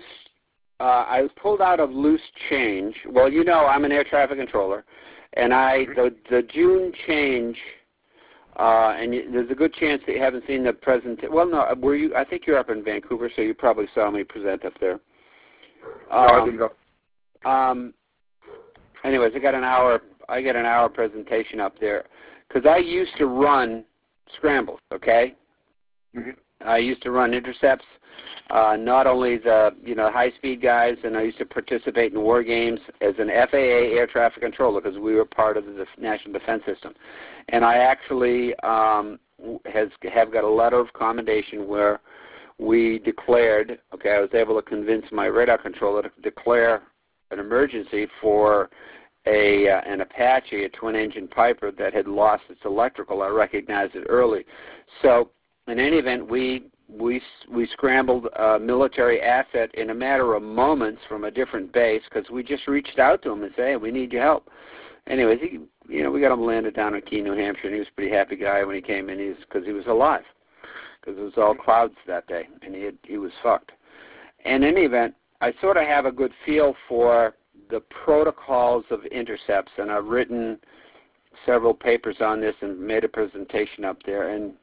change. Well, you know, I'm an air traffic controller, and the June change. And there's a good chance that you haven't seen the presentation. Well, no, were you? I think you're up in Vancouver, so you probably saw me present up there. No, I didn't know. Anyways, I got an hour presentation up there because I used to run scrambles. Okay. Mm-hmm. I used to run intercepts, not only the high-speed guys, and I used to participate in war games as an FAA air traffic controller because we were part of the National Defense System. And I actually have got a letter of commendation where we declared, okay, I was able to convince my radar controller to declare an emergency for an Apache, a twin-engine Piper that had lost its electrical. I recognized it early. So in any event, we scrambled a military asset in a matter of moments from a different base because we just reached out to him and said, hey, we need your help. Anyways, we got him landed down in Keene, New Hampshire, and he was a pretty happy guy when he came in because he was alive because it was all clouds that day, and he was fucked. In any event, I sort of have a good feel for the protocols of intercepts, and I've written several papers on this and made a presentation up there, and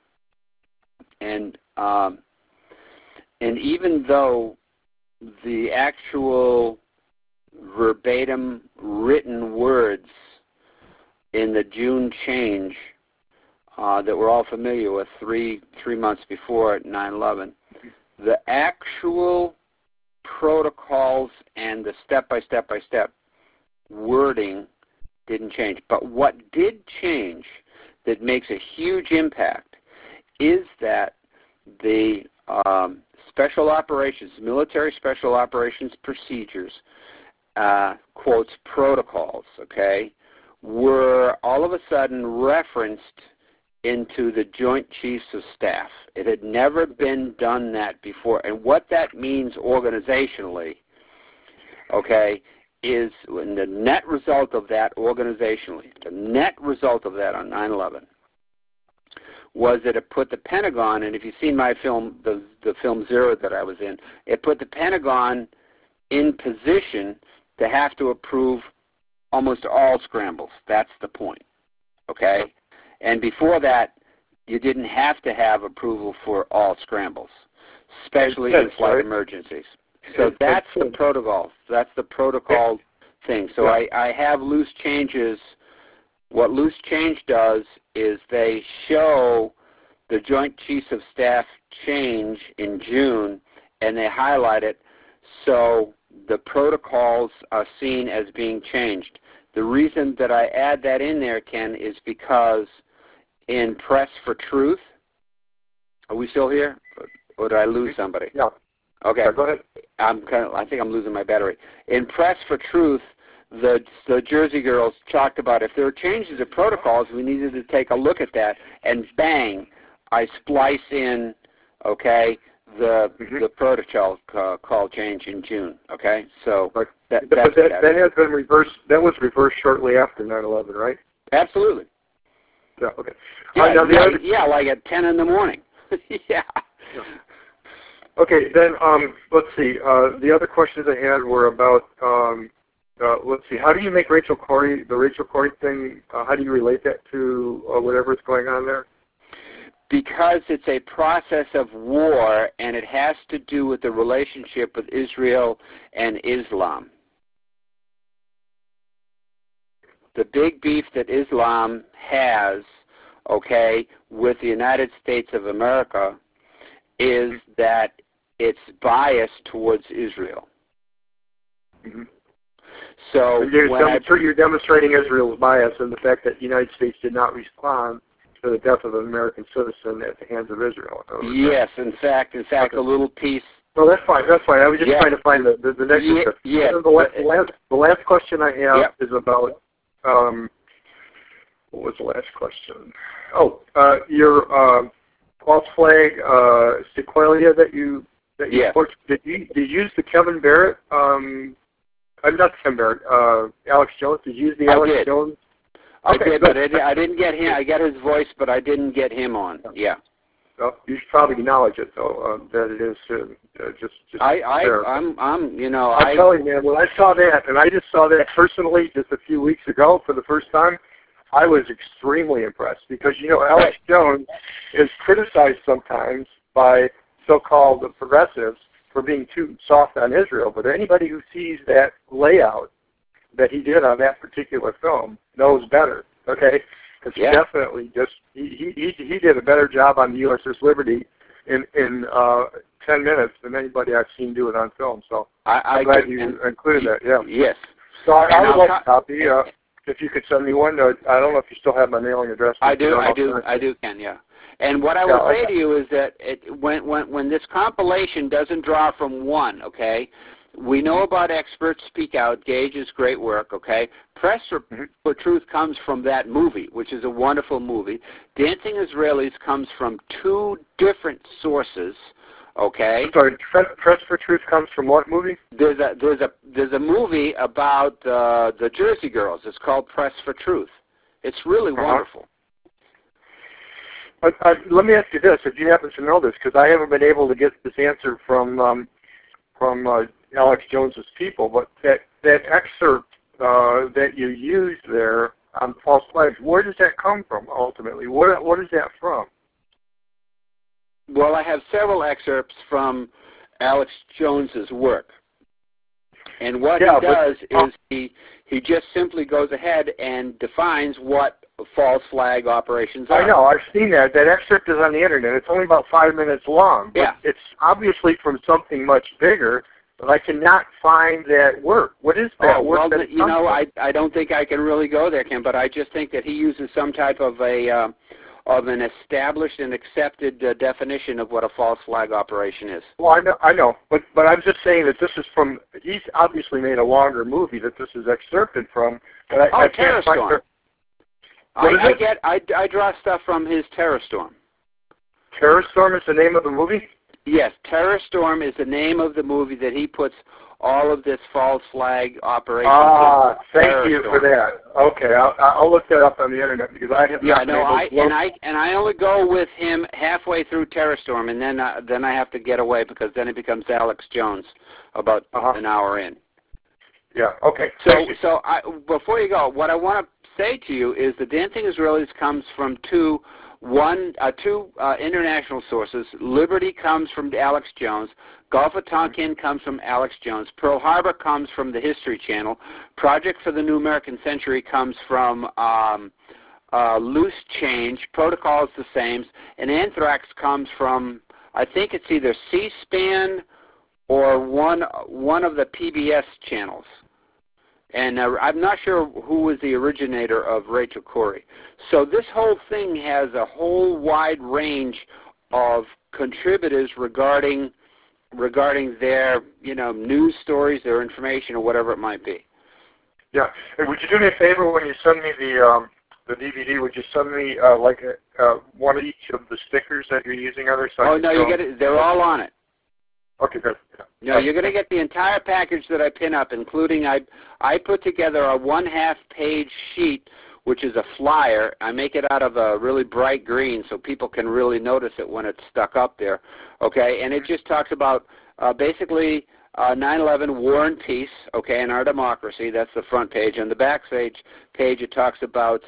even though the actual verbatim written words in the June change that we're all familiar with 3 months before 9/11, the actual protocols and the step-by-step wording didn't change. But what did change that makes a huge impact is that the special operations, military special operations procedures, quotes protocols, okay, were all of a sudden referenced into the Joint Chiefs of Staff. It had never been done that before. And what that means organizationally, okay, is when the net result of that organizationally, the net result of that on 9/11 was that it put the Pentagon, and if you've seen my film, the film Zero that I was in, it put the Pentagon in position to have to approve almost all scrambles. That's the point, okay? And before that, you didn't have to have approval for all scrambles, especially in flight emergencies. So that's the protocol. That's the protocol thing. So I have loose changes. What loose change does is they show the Joint Chiefs of Staff change in June, and they highlight it so the protocols are seen as being changed. The reason that I add that in there, Ken, is because in Press for Truth, are we still here? Or did I lose somebody? Yeah. Okay. Yeah, go ahead. I think I'm losing my battery. In Press for Truth, the Jersey Girls talked about if there are changes in protocols, we needed to take a look at that, and bang, I splice in, okay, the protocol call change in June, okay? So that has been reversed. That was reversed shortly after 9/11, right? Absolutely. Yeah. Okay. Yeah, like at 10 in the morning. Yeah. Okay. Then let's see. The other questions I had were about let's see. How do you make the Rachel Corrie thing? How do you relate that to whatever's going on there? Because it's a process of war, and it has to do with the relationship with Israel and Islam. The big beef that Islam has, okay, with the United States of America is that it's biased towards Israel. Mm-hmm. So you're demonstrating Israel's bias in the fact that the United States did not respond to the death of an American citizen at the hands of Israel. Yes, in fact, okay. A little piece. No, that's fine. I was just trying to find the next. Yeah. The last question I have is about what was the last question? Oh, your false flag sequelia that you worked. Did you use the Kevin Barrett? Not Kevin Barrett. Alex Jones. Did you use the Alex Jones? I did, but I didn't get him. I got his voice, but I didn't get him on. Yeah. Well, you should probably acknowledge it, though, that it is just. I'm telling you, man, when I saw that, and I just saw that personally just a few weeks ago for the first time, I was extremely impressed because Alex Jones is criticized sometimes by so-called progressives for being too soft on Israel, but anybody who sees that layout that he did on that particular film knows better, okay? Because he definitely he did a better job on the USS Liberty in 10 minutes than anybody I've seen do it on film. So I'm glad you included that. Yeah. Yes. So I would like a copy. If you could send me one. I don't know if you still have my mailing address. I do, Ken. Yeah. And what I will say to you is that when this compilation doesn't draw from one, okay. We know about Experts Speak Out, Gage's great work, okay? Press for Truth comes from that movie, which is a wonderful movie. Dancing Israelis comes from two different sources, okay? Sorry, Press for Truth comes from what movie? There's a movie about the Jersey Girls. It's called Press for Truth. It's really wonderful. Let me ask you this, if you happen to know this, because I haven't been able to get this answer from Alex Jones's people, but that excerpt that you used there on false flags, where does that come from ultimately? What is that from? Well, I have several excerpts from Alex Jones's work. And what he does is he just simply goes ahead and defines what false flag operations are. I know, I've seen that. That excerpt is on the internet. It's only about 5 minutes long. But it's obviously from something much bigger. But I cannot find that work. What is that work? Well, I don't think I can really go there, Ken. But I just think that he uses some type of an established and accepted definition of what a false flag operation is. Well, I know, but I'm just saying that this is from. He's obviously made a longer movie that this is excerpted from. But I can't find. I draw stuff from his Terror Storm. Terror Storm is the name of the movie? Yes, Terror Storm is the name of the movie that he puts all of this false flag operation. Thank you for that. Okay, I'll look that up on the internet because I have not. I only go with him halfway through Terror Storm, and then I have to get away because then it becomes Alex Jones about an hour in. Yeah. Okay. So before you go, what I want to say to you is the Dancing Israelis comes from two international sources. Liberty comes from Alex Jones. Gulf of Tonkin comes from Alex Jones. Pearl Harbor comes from the History Channel. Project for the New American Century comes from loose change. Protocol is the same. And anthrax comes from, I think it's either C-SPAN or one of the PBS channels. And I'm not sure who was the originator of Rachel Corrie. So this whole thing has a whole wide range of contributors regarding their, news stories, their information, or whatever it might be. Yeah. Hey, would you do me a favor when you send me the DVD? Would you send me one of each of the stickers that you're using on there? Oh no, you get it. They're all on it. Okay, good. Yeah. No, you're going to get the entire package that I pin up, including I put together a 1/2 page sheet, which is a flyer. I make it out of a really bright green so people can really notice it when it's stuck up there. Okay, and it just talks about basically 9/11, war and peace, okay, and our democracy. That's the front page. On the back page, it talks about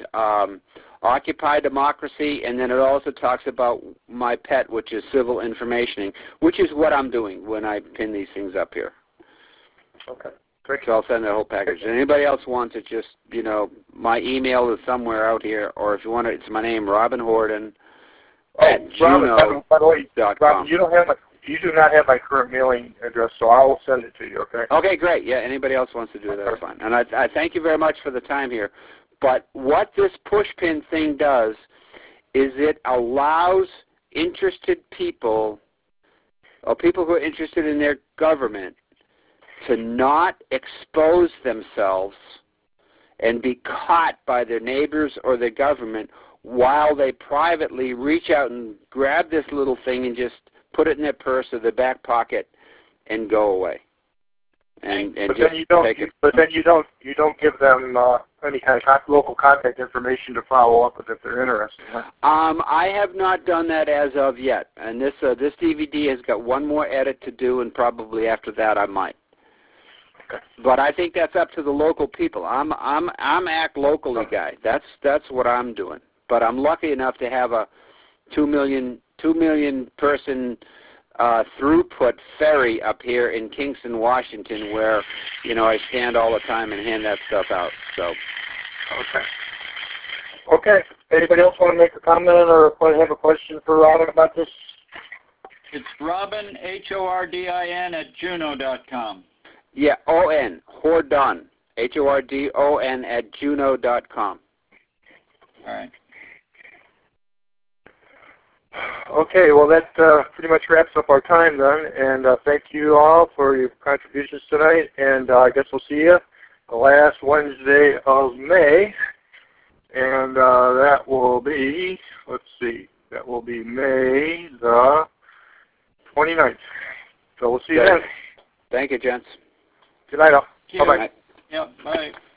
Occupy Democracy, and then it also talks about my pet, which is civil informationing, which is what I'm doing when I pin these things up here. Okay. Great. So I'll send the whole package. And anybody else wants it, just, my email is somewhere out here, or if you want it, it's my name, Robin Horden, at Juno.com. By the way, Robin, you do not have my current mailing address, so I will send it to you, okay? Okay, great. Yeah, anybody else wants to do that, that's fine. And I thank you very much for the time here. But what this pushpin thing does is it allows interested people, or people who are interested in their government, to not expose themselves and be caught by their neighbors or their government while they privately reach out and grab this little thing and just put it in their purse or their back pocket and go away. And but just then you don't. take it. But then you don't give them any kind of local contact information to follow up with if they're interested. Huh? I have not done that as of yet, and this DVD has got one more edit to do, and probably after that I might. Okay. But I think that's up to the local people. I'm act locally guy. That's what I'm doing. But I'm lucky enough to have a 2 million person throughput ferry up here in Kingston, Washington, where I stand all the time and hand that stuff out. So. Okay. Anybody else want to make a comment or have a question for Robin about this? It's Robin, Hordin, at Juno.com. Yeah, O-N, Hordon, Hordon at Juno.com. All right. Okay, well that pretty much wraps up our time then, and thank you all for your contributions tonight, and I guess we'll see you the last Wednesday of May, and that will be, that will be May the 29th. So we'll see you then. Thank you, gents. Good night all. Bye-bye. Bye. Yep, bye.